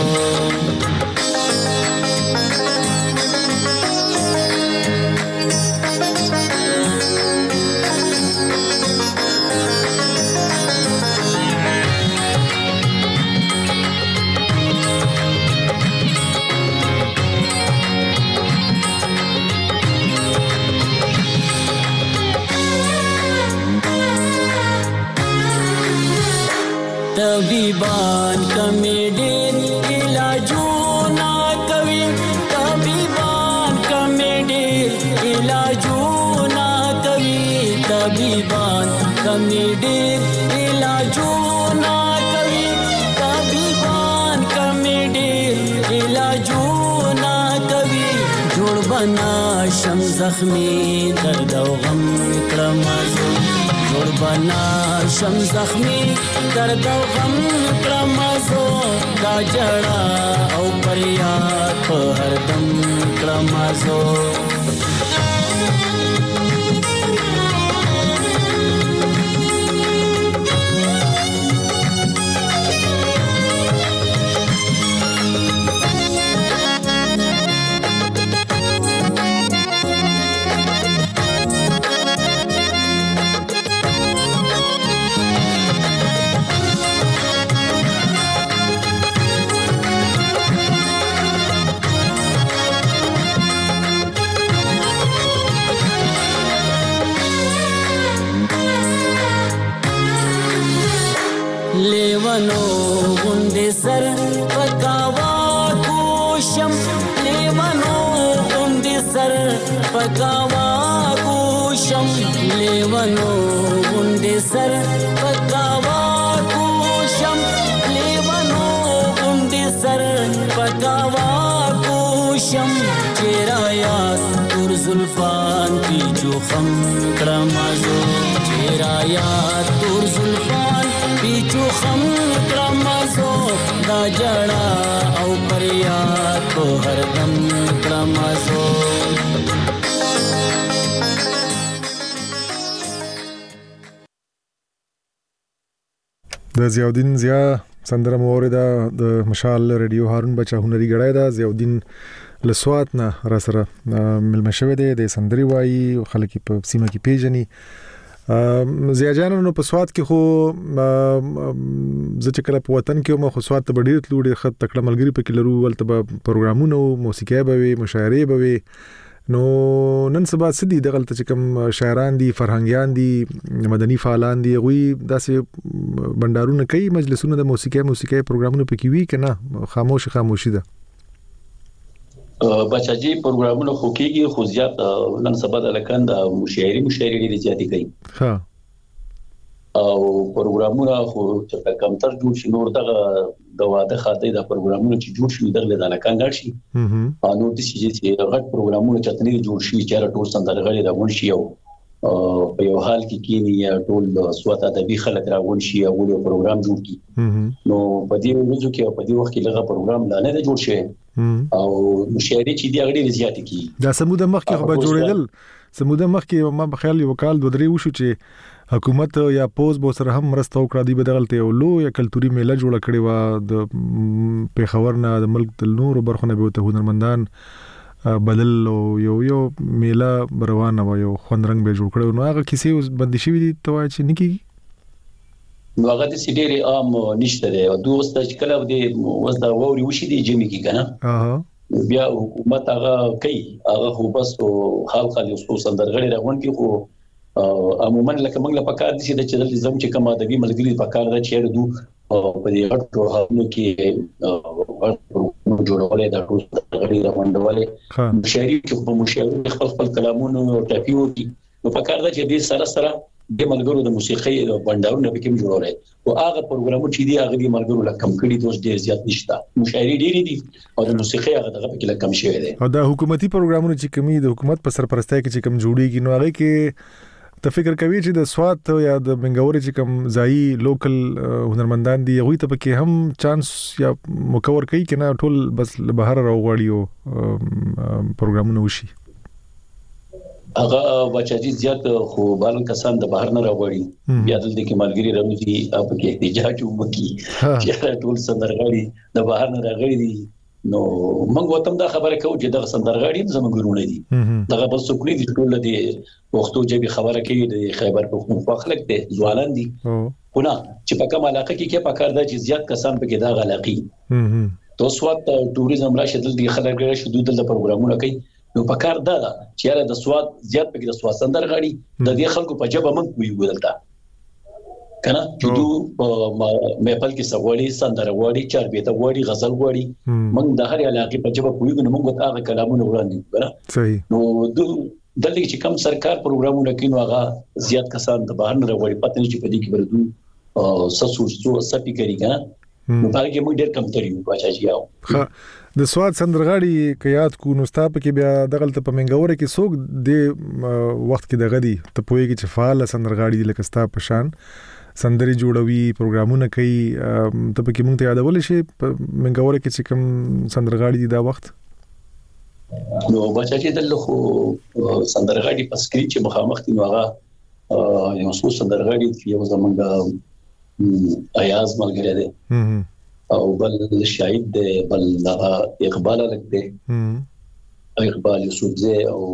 طبیبان کمی ډیر علاجونه کوي طبیبان کمی ډیر علاجونه کوي طبیبان کمی ډیر علاجونه کوي طبیبان کمی ډیر علاجونه کوي جوړ بنا شم زخمی درد او غم کړمازو جوړ بنا شم زخمی درد او غم کړمازو دا جړا او پریاد په هر دم کړمازو لیوانو غوندې سر پکاوا کوشم لیوانو غوندې سر پکاوا کوشم لیوانو غوندې سر پکاوا کوشم لیوانو غوندې سر پکاوا کوشم چیرې یاد تر زلفان کی جو خم کړمازو چیرې یا تور زلفان پیچو خم کرمزو دا جڑا او پریاد تو هر دم کرمزو د ضیاءالدین ضیاء سندره مورده د مشال ریډیو هارون بچا هنري غړای دا ضیاءالدین لسوات نه را سره ملما شوی دی د سندري وایي خلک په سیمه کې پیژني. ضیاء جان نو په سوات کې خو زه چې کله په وطن کې مو خو سوات ته ډیر تلوړي خط تکړه ملګری په کې لرو ولته به پروګرامونه او موسیقي به وي مشاعرې به وي. نو نن سبا سدي دغه ته کوم شاعران دي فرهنګيان دي مدني فعالان دي غوي داسې بندارونه کوي مجلسونه د موسیقي موسیقي پروګرامونه پکې وي کنه خاموش خاموشي ده بچاجي پروګرامونه خو کېږي خو زیات نن سبا د لکان د مشاعري مشاعري دي زیاتې کوي ها او پروګرامونه خو چې کمتر جوړ شي نور دغه د واده خاطر د پروګرامونو چې جوړ شي دغه د لکان ګر شي نو د سي چې غټ پروګرامونه چې تنې جوړ شي چې ټول سندرغړي راغون شي او په یو حال کې کینی یا ټول سوات ادبي خلک راغون شي او یو پروګرام جوړ کی نو په دې ورځو کې په دې وخت کې لږه پروګرام لا نه جوړ شي او مشاعري چې دی غړي زیات کی دا سموده مخکې خو به جوړېدل سموده مخکې ما په خیال یو کال دوه درې وشو چې حکومت یا پوز بو سره هم مرسته وکړه دی بدلته یو لو یا کلتوري میله جوړه کړې و د پیښور نه د ملک د نور برخونه به ته هنرمندان بدل یو یو میله روانه و یو خوندرنګ به جوړ کړو نو هغه کیسې اوس بندي شوې دي ته چې نکي نو هغه د سیډيري عام نشته دی او دوست چې کله د وس دا ووري وشي دی جمی کی کنه اها بیا حکومت هغه کوي هغه خو بس حال خالي اوس سندرغړي راغون کی خو عموما لکه موږ له پکار دي چې د زم چې کوم ادبي ملګری پکار دا چې دو په دې غټو هغه کې جوړولې دا ټول غړي راوندولې مشاعري چې په مشاعري خپل خپل کلامونو او ټاپیو کې نو پکار دا چې دې سره سره د ملګرو د موسیقي او بنداورونو په کې جوړولې او هغه پروګرامونه چې دی هغه د ملګرو له کم کړي دوس ډیر زیات نشته مشاعري ډېری دي او د موسیقي هغه دغه په کې له کم شوی دی او د حکومتي پروګرامونو چې کمی د حکومت په سرپرستۍ کې چې کم جوړیږي نو هغه کې ته فکر کوي چې د سوات یا د منګوري چې کوم ځای لوکل هنرمندان دي هغه ته پکې هم چانس یا مکور کوي کنه ټول بس بهر راوغړي او پروګرامونه وشي هغه بچاجي زیات خو بال کسان د بهر نه راوغړي بیا دلته کې ملګری راوځي اپ کې احتجاج وکړي چې ټول سندرغړي د بهر نه راغړي دي نو موږ وتم دا خبره کوو چې د سندرغړي زموږ ګرونه دي دغه بل څوک نه دي ټول دي وختو چې خبره کوي د خیبر پختونخوا خلک دي ځوانان دي خو نه چې په کومه علاقه کې کې پکار دا چې زیات کسان پکې دا غلاقي تو سوات ټوریزم راشد دي خلک ډېر شدود د پروګرامونو کوي نو پکار دا چې د سوات زیات پکې د سوات سندرغړي د دې خلکو په جبه موږ وی ګولتا کنه چې دو مېپل کې سوالي سندرغړي چاربيته غوړي غزل غوړي موږ د هر علاقې په جبه کوی نو موږ هغه کلامونه وړاندې کړه صحیح نو دلته چې کوم سرکار پروګرامونه کوي نو هغه زیات کسان د بهر نه راوړي پته نه چې په دې کې ورته سسوچو سپی کوي کنه نو هغه موږ ډېر کم تریو بچاجي یاو د سواد سندرغړي کيات کو نو ستاپ کې بیا دغه ته په منګوره کې څوک د وخت کې دغه دي ته پويږي چې فعال سندرغړي لکه ستاپ پشان سندري جوړوي پروګرامونه کوي ته په کې مونږ ته یادول شي منګوره کې چې کوم سندرغړي دي دا وخت نو بچاجي دلته خو سندرغړي په سکرین چې مخامخ دي نو هغه یو څو سندرغړي چې یو زمونږ ایاز ملګری دي او بل شاهد دی بل اقبال لګ دی اقبال یوسفزی او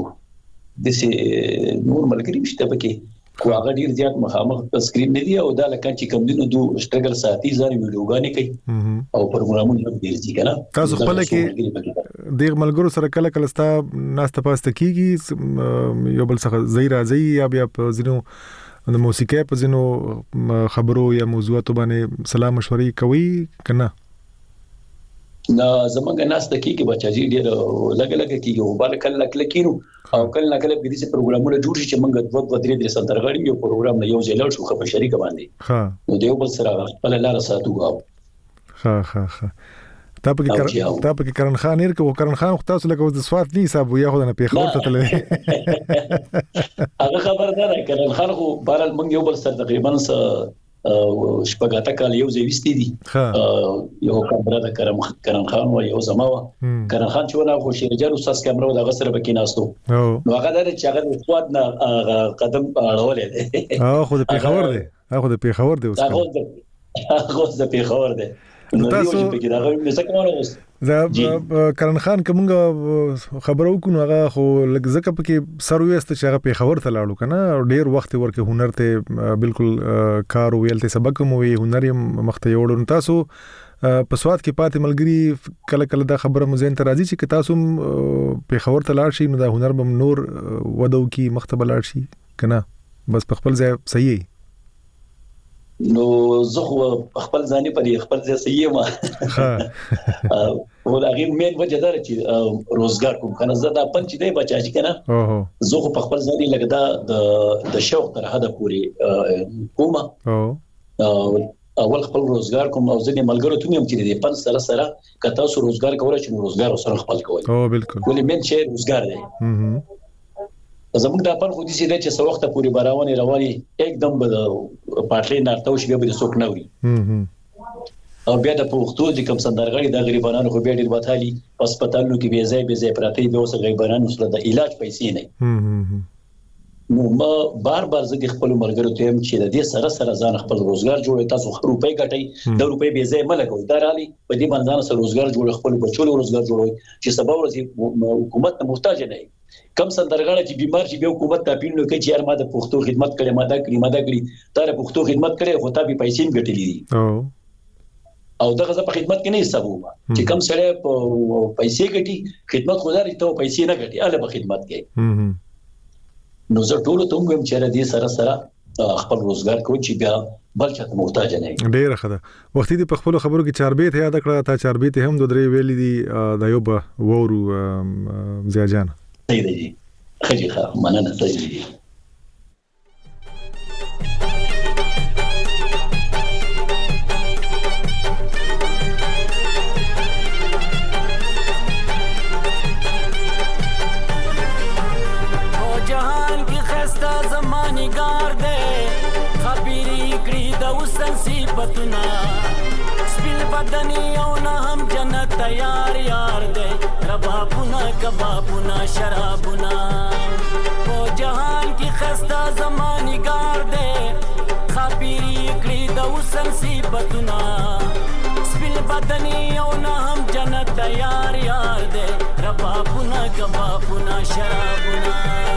دسه نور ملګری مشته پکې خو هغه ډیر زیات مخامخ په سکرین نه دی او دا لکه چې کوم دینو دو سټرګل ساتي ځان ویډیوګانې کوي او پروګرامونه ډیر دي کنه تاسو خپل کې ډیر ملګرو سره کله کله ستا ناست پاسته کیږي یو بل څه زی راځي یا بیا په زینو د موسیقي په زینو خبرو یا موضوعاتو باندې سلام مشورې کوي کنه نه زمونږ ناس د کیږي بچاجي ډیر لګ لګ کیږي او بل کله کله کینو او کله کله به دې پروګرامونه جوړ شي چې موږ دوه دوه درې درې سندرغړي یو پروګرام نه یو ځای لړ شو خبر شریک باندې ها نو دیو بل سره بل لار ساتو غاو ها ها ها تا په کې تا په کې کرن خان هر کو کرن خان خو تاسو لکه د سوات نه حساب یا خو نه پیښور ته تللی هغه خبر ده کرن خان خو بهرال موږ یو بل سره تقریبا شپږاته کال یو ځای وستې دي یو کمره د کرم کرن خان او یو زماوه کرن خان چې ونه خو شیرجان استاد کمره د غسر بکې ناستو نو هغه د چې هغه سواد نه قدم اړولې ده اه خو د پیښور دی هغه د پیښور دی اوس هغه د پیښور دی تاسو دا کرن خان کومه خبرو کو نو هغه خو لږ زکه پکې سر وېست چې هغه پیښور ته لاړو کنه ډیر وخت ورکه هنر ته بالکل کار ویلته سبق مو وی هنر مخته یوړو تاسو په سواد کې پاتې ملګری کله کله دا خبره مزین ته راځي چې تاسو پیښور ته لاړ شئ نو دا هنر بم نور ودو کې مخته لاړ شي کنه بس په خپل ځای صحیح نو زه خو خپل ځاني پر خپل ځای صحیح ما ها او هغه مین وجه دار چې روزګار کوم کنه زه دا پنځ دی بچا چې کنه اوه زه خو په خپل ځاني لګدا د شوق تر حد پوري کومه اوه اول خپل روزګار کوم او ځنې ملګرو ته هم چې دې پنځ سره سره کته سو روزګار کولای چې روزګار سره خپل کوي او بالکل ولې مین چې روزګار دی زموږ د خپل خو دي چې د څه وخت پورې باراونې رواني एकदम به پاتلې نارته شي به څوک نه وي او بیا د پښتو د کوم سندرغړي د غریبانو خو بیا ډیر وتالي هسپتالونو کې به ځای به ځای پراته به اوس غریبانو سره د علاج پیسې نه نو ما بار بار زه د خپل مرګرو ته هم چې د دې سره سره ځان خپل روزګار جوړ تاسو روپۍ ګټي د روپۍ به ځای ملګو درالي په دې باندې ځان سره روزګار جوړ خپل بچو روزګار جوړوي چې سبا ورځي حکومت ته محتاج نه کم سندرغړی چې بیمار چې به حکومت ته پیل نو کوي چې ما د پښتو خدمت کړي ما دا کړی ما دا کړی تر پښتو خدمت کړي خو ته به پیسې ګټلې دي او دغه ځکه خدمت کې نه حسابوم چې کم سره پیسې ګټي خدمت خدای ته پیسې نه ګټي اله به خدمت کوي نو زه ټول ته هم چې را دي سره سره خپل روزګار کوي چې بیا بل چاته محتاج نه ډیر ښه ده وختي د خپل خبرو کې چاربیت یاد کړه تا چاربیت هم د درې ویلې دي د یو به وورو زیاجان صحیح دی خجی ښه مننه صحیح دی صفتنا سپیل بدنی او نه هم جنت تیار یار دے ربابنا کبابنا شرابنا او جهان کی خسته زمانی گار دے خبیری کړی د وسن صفتنا سپیل بدنی او نه هم جنت تیار یار دے ربابنا کبابنا شرابنا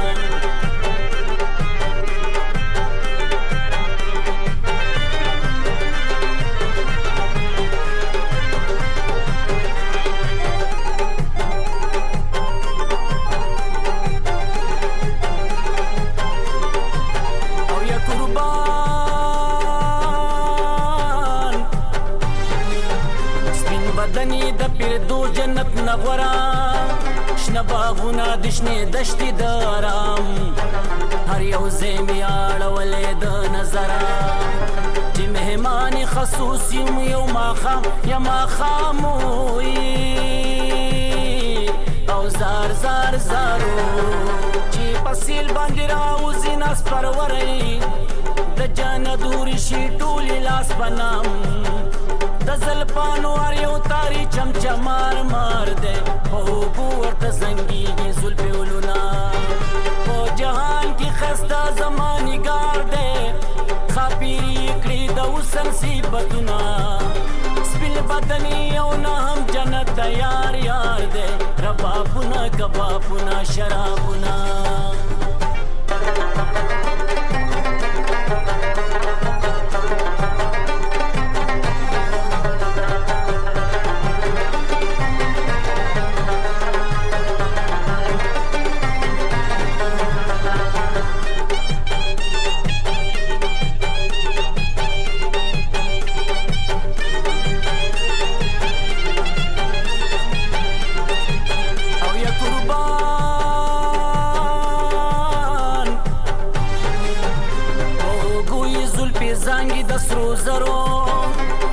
نغورا شنه باغونه د شنې دشتې د آرام هر یو ځای مې اړولې د نظره چې مهمان خصوص یم یو ماښام یا ماښام وي او زار زار زارو چې پسیل باندې راوځي ناس پروری د جانه دوري شي ټولې لاس بنام د زلپانو هر یو تاری چمچمار مار دے او ورته زنګیږي زلفې ولونه په جهان کې خسته زمانی ګار دے خاپیری کړي د وسن صفتونه سپیل بدنی او نه هم جنت تیار یار دے ربابونه کبابونه شرابونه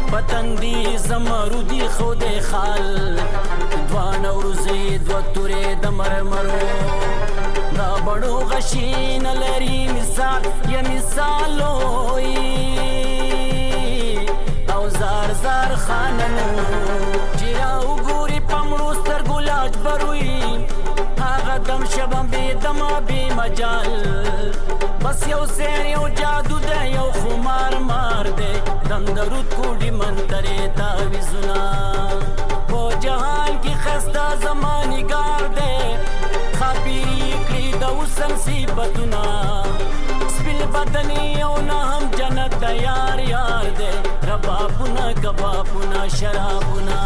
پتندی زمرودی خود خال دوان ورزی دو توری دمر مرو دا بڑو غشین لری مثال یا مثالوی او زار زار خاننو چیراو گوری پمرو سترگولاج بروی آغا دم شبم بی دما بی مجال بس یو سیر یو جادو ده یو خمار مار ده دم درود کوڑی منتره تاویزونا پو جهان کی خستا زمانی گار ده خاپیری کلی دو سنسیبتونا سپیل بدنی او نا هم جنت ده یار یار ده ربابونا کبابونا شرابونا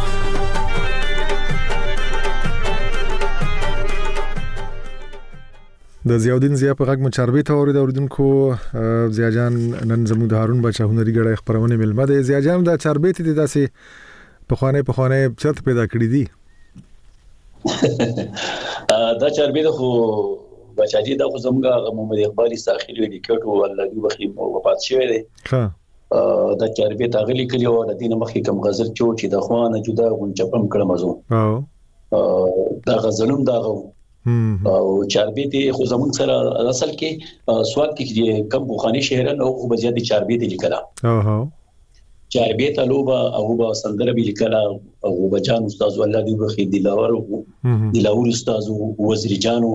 د زیاودین زیا په غږ مچاربې ته اورید اوریدونکو زیا جان نن زموږ د هارون بچا هنري غړې خبرونه ملمه ده. زیا جان د چاربې ته داسې په خوانه په خوانه چرته پیدا کړی دي دا چاربې خو بچا دي دا خو زموږ محمد اقبال ساحل وی ډیکټو الله دی بخي وفات شوی دی. ها دا چاربې ته غلي کړی او د دین مخې کم غزل چو چې د خوانه جدا غونچپم کړم ازو او دا غزلوم دا او چاربېته خو زمونږ سره اصل کې سواد کې کم بوخاني شهرن او خو بزیاتي چاربېته لیکلا اوه چاربېته لوبا او با سندره به لیکلا او بجان استاد الله دی بخي دلاور دلاور استاد وزیر جانو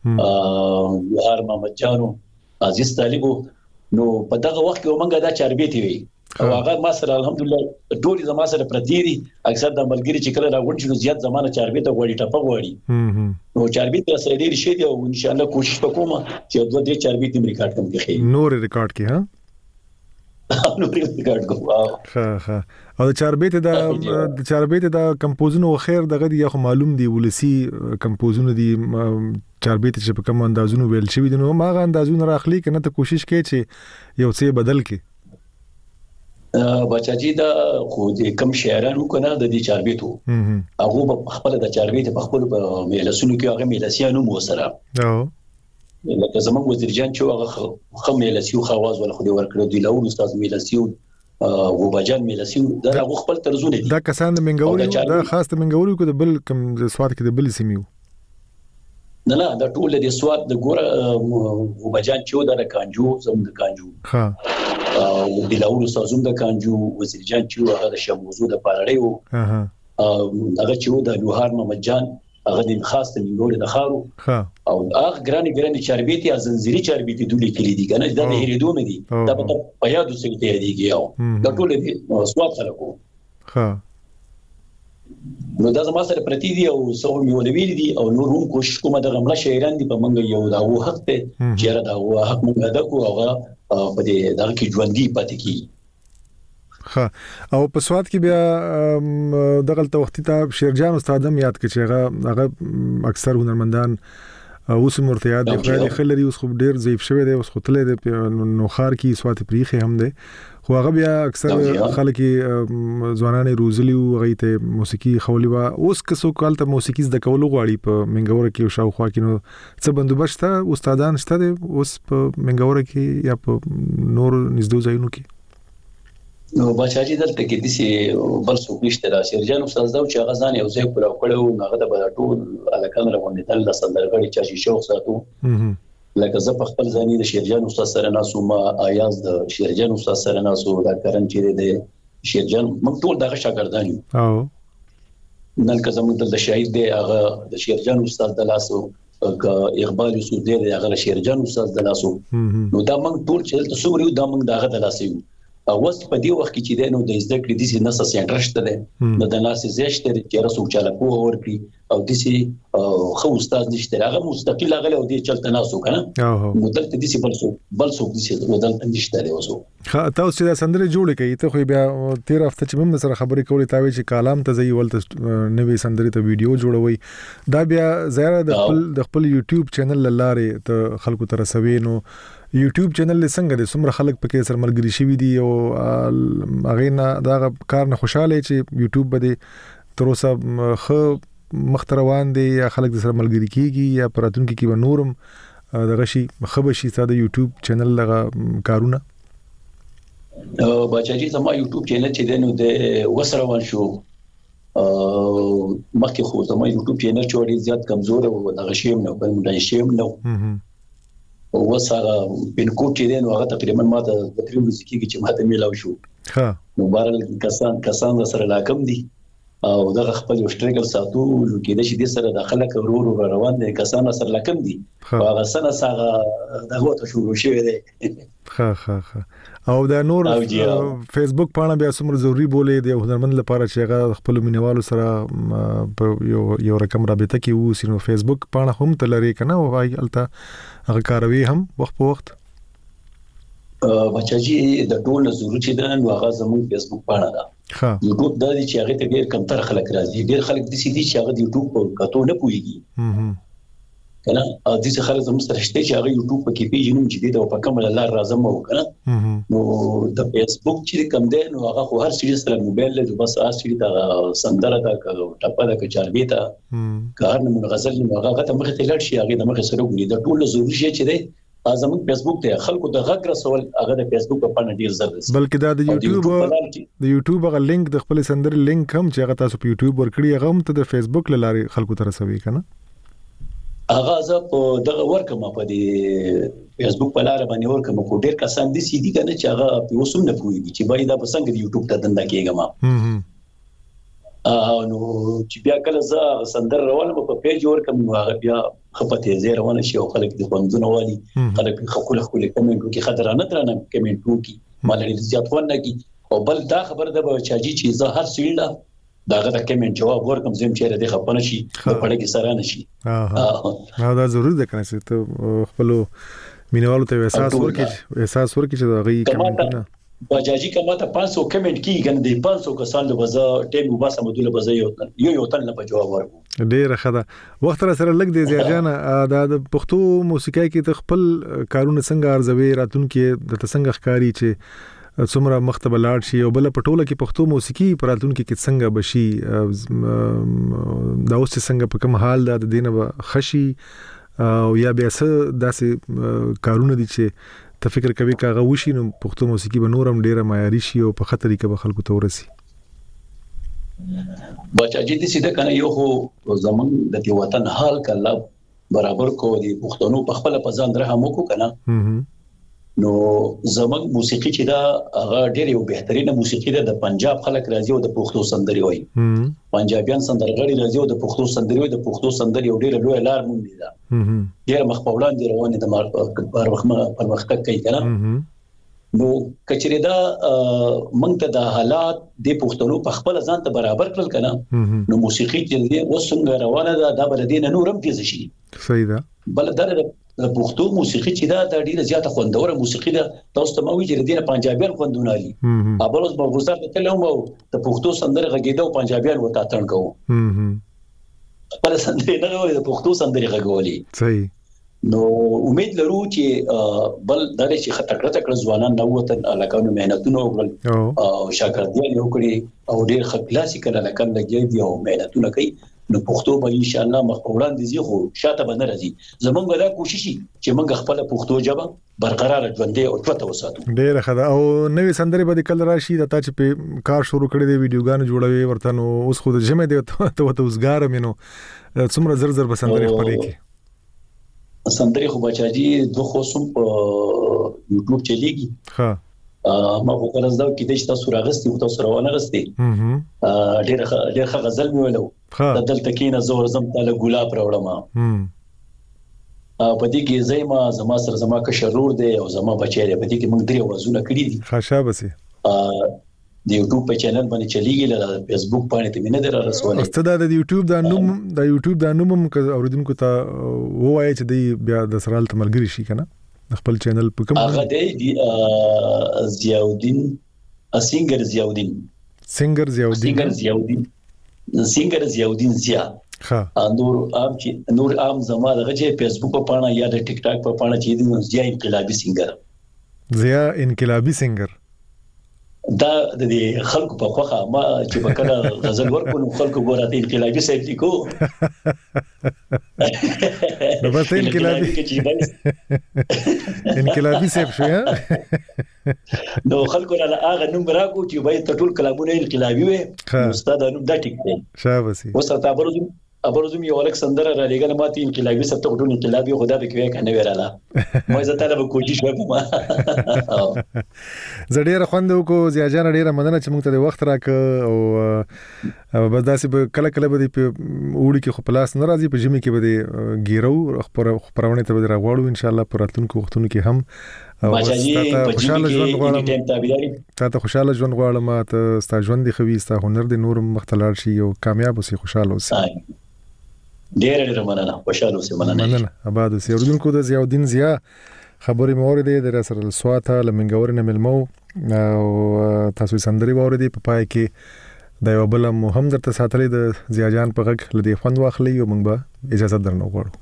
بهار محمد جانو عزیز طالبو نو په دغه وخت کې ومنګه دا چاربېته وی او هغه ما سره الحمدلله ټول زما سره پرتی دي اکثر د ملګری چې کله راغونډ شي زیات زمانه چاربېته غوړي ټپه غوړي نو چاربېته سره ډیر شي دی او ان شاء الله کوشش وکوم چې دوه درې چاربېته مې ریکارډ کړم کې نور ریکارډ کې ها نور ریکارډ کوم ها ها او د چاربېته دا د چاربېته دا کمپوزونه خو خیر دغه دی خو معلوم دی ولسی کمپوزونه دی چاربېته چې په کوم اندازونو ویل شوی دي نو ماغه اندازونه راخلي کنه ته کوشش کوي چې یو څه بدل کې بچا جی دا خو دې کم شاعرانو کنه د دې چاربېته هغه په خپل د چاربېته په خپل میلسونو کې هغه میلسیانو مو سره او لکه زموږ وزیر جان چې هغه خو میلسیو خواز ول خو دې ورکړو دی لاول استاد میلسیو او بجان میلسیو دا هغه خپل طرزونه دي دا کسان د منګوري دا خاص د منګوري کو د بل کم سواد کې د بل سیمیو نه نه دا ټول د سواد د ګوره او بجان چې دا د کانجو زم د کانجو ها او د لاول استادوم د کانجو وزیر جان چې هغه د شموزو د پارړې وو او هغه چې د لوهار محمد جان هغه د خاص د منګوري د خارو او هغه ګراني ګراني چاربېتي از زنجيري چاربېتي دولی کلی دي کنه دا د هریدو مې دي دا په یادو سره دی دیږي دا ټول د سواد خلکو ها نو دا زما سره پرتی دي او سو مې ولویل دي او نور هم کوشش کوم د غمله شاعران دي په منګ یو دا وو حق ته چیرې دا وو حق مونږ دا کو هغه په دې دغه کې ژوندۍ پاتې کی ها او په سواد کې بیا دغه وختي ته شیرجان استاد هم یاد کړي هغه هغه اکثر هنرمندان اوس مرتیات دی خو خلري اوس خو ډیر ضعیف شوی دی اوس خو تلې دی نو خار کی سواد پریخه هم دی خو هغه بیا اکثر خلک ځوانانه روزلی او غیته موسیقي خولي وا اوس کسو کالته موسیقي د کولو غواړي په منګور کې شاوخوا کې نو څه بندوبست استادان شته اوس په منګور کې یا په نور نږدې ځایونو کې نو بچاجي دلته کې د سي بل څه نشته را شیرجان استاد دا چې هغه ځان یو ځای پر کړو هغه د ټول الکان راوندې تل د سندرغړي چې شوق ساتو لکه زه په خپل ځاني د شیرجان استاد سره ناسو ما آیاز د شیرجان استاد سره ناسو دا کرن چې د شیرجان موږ ټول دغه شاګردان یو او نن که زموږ د شاهد دی هغه د شیرجان استاد د لاسو ک اقبال یوسف دی هغه شیرجان استاد د لاسو نو دا موږ ټول چې تاسو ورو دا موږ دغه د لاسو او وس په دې وخت کې چې دی نو د زده کړې د سي نسا سنټر شته دی نو د ناس زیشته چې رسو چاله کوه ورکی او د سي خو استاد نشته هغه مستقل غل او د چلته ناسو کنه نو دلته د سي بل څو بل څو د سي ودلته نشته دی اوسو ها تاسو چې سندره جوړ کړئ ته خو بیا تیر هفته چې موږ سره خبرې کولې تاوي چې کالام ته ځي ولته نوې سندره ته ویډیو جوړوي دا بیا زیاره د خپل د خپل یوټیوب چینل لاره ته خلکو ته رسوي نو یوټیوب چینل څنګه د څومره خلک پکې سره ملګری شوي دي او هغه نه دا کار نه خوشاله چې یوټیوب باندې تر اوسه خو مختروان دي یا خلک د سره ملګری کیږي یا پراتونکو کې و نورم دغه شي خبرشي ساده یوټیوب چینل لغه کارونه بچاجي زما یوټیوب چینل چې دی نو د وسروان شو مخکې خو زما یوټیوب چینل چې ډیر زیات کمزور او دغه شیم نو بل مډای شیم نو او وسره پین کوډ چې دی نو هغه تقریبا ما د تقریبا موسیقي کې چې ماته میلاو شو ها نو بارل کسان کسان سره لاکم دي او دغه خپل یو شټریګل ساتو کې د شي د سره داخله کورور روان دي کسان سره لاکم دي هغه سنه سره دغه ته شروع شوی دی ها ها ها او دا نور فیسبوک پاڼه بیا څومره ضروری بولې دی هنرمند لپاره چې هغه خپل مینوالو سره یو یو رقم رابطه کې وو سينو فیسبوک پاڼه هم تلري کنه او هاي الته هغه کاروي هم وخت په وخت بچاجي د ټول ضرورت چې د نو هغه زموږ فیسبوک پاڼه ده ها یوټیوب د دې چې هغه ته ډیر کم تر خلک راځي ډیر خلک د سې دي چې هغه د یوټیوب په کتو نه پويږي کنه ا دې څه خلک زموږ سره شته چې هغه یوټیوب په کې پیژنم چې د په کومه لار راځم او کنه نو د فیسبوک چې کم دی نو هغه خو هر څه سره موبایل له بس هر څه د سندره د ټپه د چاربي ته کار نه غزل نو هغه ته مخه تلل شي هغه د مخه سره ګوري د ټول ضروري شي چې دی ازمن فیسبوک ته خلکو د غږ رسول هغه د فیسبوک په پاڼه ډیر زر دي بلکې دا د یوټیوب د یوټیوب هغه لینک د خپل سندر لینک هم چې هغه تاسو په یوټیوب ورکړي هغه هم ته د فیسبوک لاري خلکو ته رسوي کنه هغه ز په دغه ورکه ما په دې فیسبوک په لار باندې ورکه مو ډیر کسان دي سې دي کنه چې هغه په وسوم نه پويږي چې باید دا په څنګه د یوټیوب ته دنده کېږم ا نو چې بیا کله ز سندر روانم په پیج ورکم نو هغه بیا خپته زه روانه شي او خلک د خوندونه والی خلک خپل خپل کمنټو کې خطرانه درنه کمنټو کې مالري زیات ونه کی او بل دا خبر ده بچاجي چې زه هر سیله داغه د کمنټ جواب ورکم زم چې د خپنه شي په پړه کې سره نشي ها دا ضروري ده کنه چې ته خپل مینوالو ته احساس ورکړي احساس ورکړي چې دا غي کمنټونه بجاجي کما ته پانچ سو کمنټ کی کنه د پانچ سو کسان د وزا ټیم وباسه مدله وزا یو یو یو تن په جواب ورکو ډیره خدا وخت را سره لګ دی زیار جان د پښتو موسیقۍ کې خپل کارونه څنګه ارزوي راتون کې د څنګه ښکاری چې څومره مختبه لاړ شي او بل پټوله کې پښتو موسیقي پراتون کې څنګه بشي دا اوس څنګه په کوم حال ده د دینه خشي او یا بیا څه داسې کارونه دي چې ته فکر کوي کاغه وشي نو پښتو موسیقي به نورم ډیره معیاري شي او په خطرې کې به خلکو ته ورسي بچاجي دي سیده کنه یو خو زمون د دې وطن حال کله برابر کو دي پښتنو په خپل په ځان رحم وکړو کنه نو زمون موسیقي چې دا هغه ډېر یو بهترینه موسیقي ده د پنجاب خلک راځي او د پښتو سندري وایي پنجابیان سندرغړي راځي او د پښتو سندري وایي د پښتو سندري یو ډېر لوی لار مونږ دي دا ډېر مخ په وړاندې روانه د پرمختګ کوي کنه نو کچری دا مونږ ته د حالات د پښتنو په خپل ځان ته برابر کړل کنه نو موسیقي چې وسنګ روانه ده دا بل دینه نورم تیز شي صحیح ده بل در د پښتو موسیقي چې دا د ډیره زیاته خوندوره موسیقي ده تاسو ته موي چې د دینه پنجابیان خوندونه لي ابل اوس په ګوزار ته تلم او د پښتو سندره غږیدو پنجابیان وتا تړ کوو خپل سندره نه وي د پښتو سندره غږولي صحیح نو امید لرو چې بل درې چې خطر کړه ځوانان نو وطن علاقانو مهنتونه وکړل او شاګردان یو کړی او ډېر کلاسیکل علاقان لګي دي او مهنتونه کوي نو پښتو به ان شاء الله مخ وړاندې زی خو شاته به نه راځي زمونږ دا کوشش چې موږ خپل پښتو ژبه برقرار ژوندې او چوته وساتو ډېر خدا او نوې سندري به کله راشي د تا چې په کار شروع کړی دی ویډیوګان جوړوي ورته نو اوس خو د جمع دی ته ته وسګار مینو څومره زر زر به سندري خپرې کی سندري خو بچاجي دوه خصم په یوټیوب چلیږي ها ما په کله زده کې د تاسو راغستې او تاسو روانه غستې ډېر ډېر غزل مې ولو د دلته کې نه زور زم تعالی ګلاب راوړم په دې کې زېما زما سره زما کا شرور دی او زما بچی دی په دې کې موږ درې وازونه کړی دي خاصه بسي د یوټیوب په چینل باندې چلیږي له فیسبوک باندې ته مینه در رسولې استاد د یوټیوب د نوم د یوټیوب د نوم اوریدونکو ته وایي چې دی بیا د سرال تملګری شي کنه خپل چینل په کوم هغه دی ضیاءالدین سینگر ضیاءالدین سینگر ضیاءالدین سینگر ضیاءالدین سینگر ضیاءالدین ضیا ها نور عام چې نور عام زما دغه چې فیسبوک په پاڼه یا د ټیک ټاک په پاڼه چې دی ضیا انقلابی سینگر ضیا انقلابی سینگر دا د خلکو په خوخه ما چې بکره غزل ورکو خلکو ګوراته انقلابی سیف لیکو نو بس انقلابی انقلابی سیف شو یا نو خلکو له هغه نوم راکو چې باید ټول کلابونه انقلابي وي استاد نوم دا ټیک دی شاباسي وسه تاسو ابرزم یو الکسندر را لګل ماته انقلابي سبته ټول انقلابي خدا به کوي کنه وراله مې زه طالب کوشش وکم زړه خوندو کو زیاجان ډیره مننه چې موږ ته وخت راک او بس داسې کله کله به وړي کې خو پلاس ناراضي په جمی کې به ګیرو خبرونه ته به راغواړو ان شاء الله پراتونکو وختونو کې هم ماجي په جمی کې ټیم تابعداري تاسو خوشاله ژوند غواړم ته ستاسو ژوند دی خوي ستاسو هنر دی نور مختلار شي او کامیاب اوسئ خوشاله اوسئ ډېر ډېر مننه خوشاله اوسئ مننه مننه آباد اوسئ اوردونکو د ضیاء الدین ضیاء خبرې مورید د رسل السواته لمنګورن ملمو او تاسو سندري وورید په پای کې د یو بل مهم درته ساتلې د ضیاء جان په غږ لدی خوند واخلي او موږ به اجازه درنو غواړو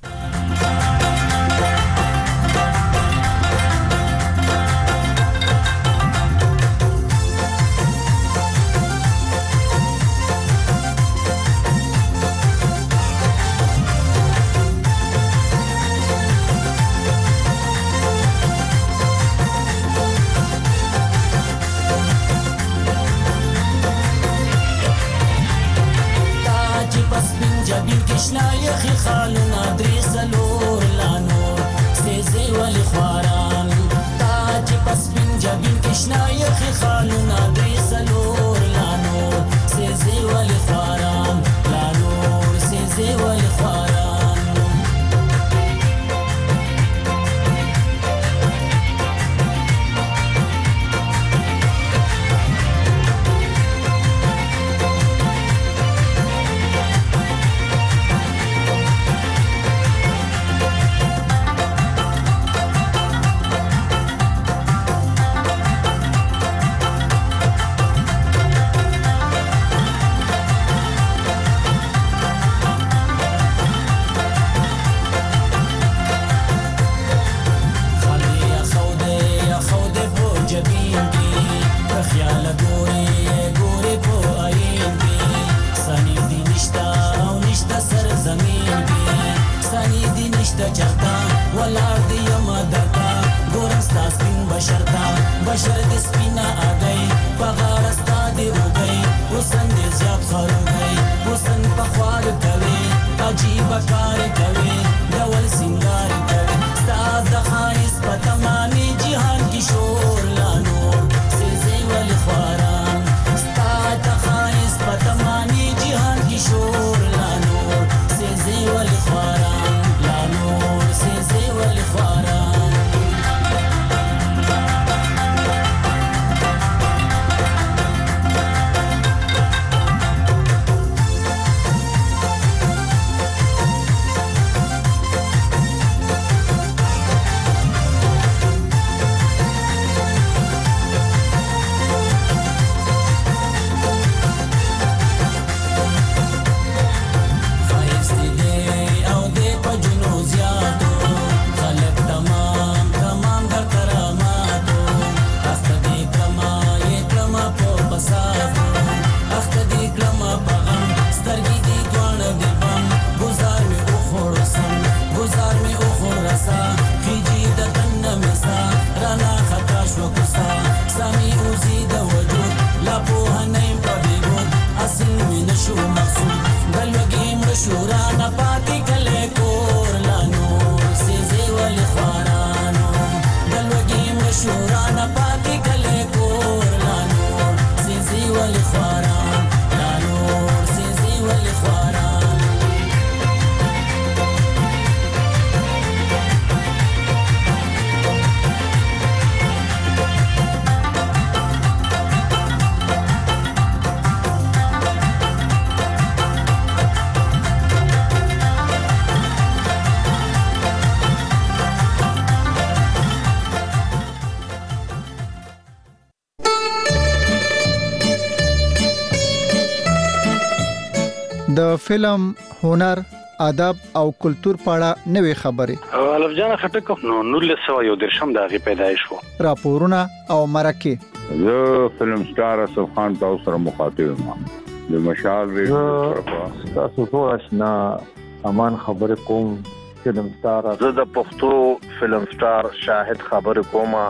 د فلم، هنر، ادب او کلچر په اړه نوې خبرې. الف جان خټک نو نور له سو یو درشم دغه پیدایش وو. راپورونه او مرکه. زه فلم سٹار اسف خان تاسو سره مخاطب یم. د مشال ریډیو طرفه تاسو ټول آشنا امان خبر کوم فلم سٹار. زه د پښتو فلم سٹار شاهد خبر کوم.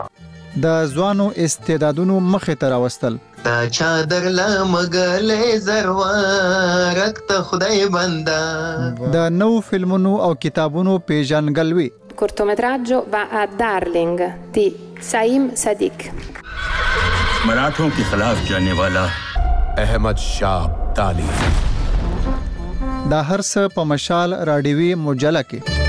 د ځوانو استعدادونو مخې ته راوستل. تا چادر لمغلې زروارک ته خدای بندا. د نو فلمونو او کتابونو پیژنګلوي. cortometraggio va a Darling di Saim Sadiq. मराठों के खिलाफ जाने वाला अहमद शाह अब्दाली. دا هر څه په مشال راډیوي مجله کې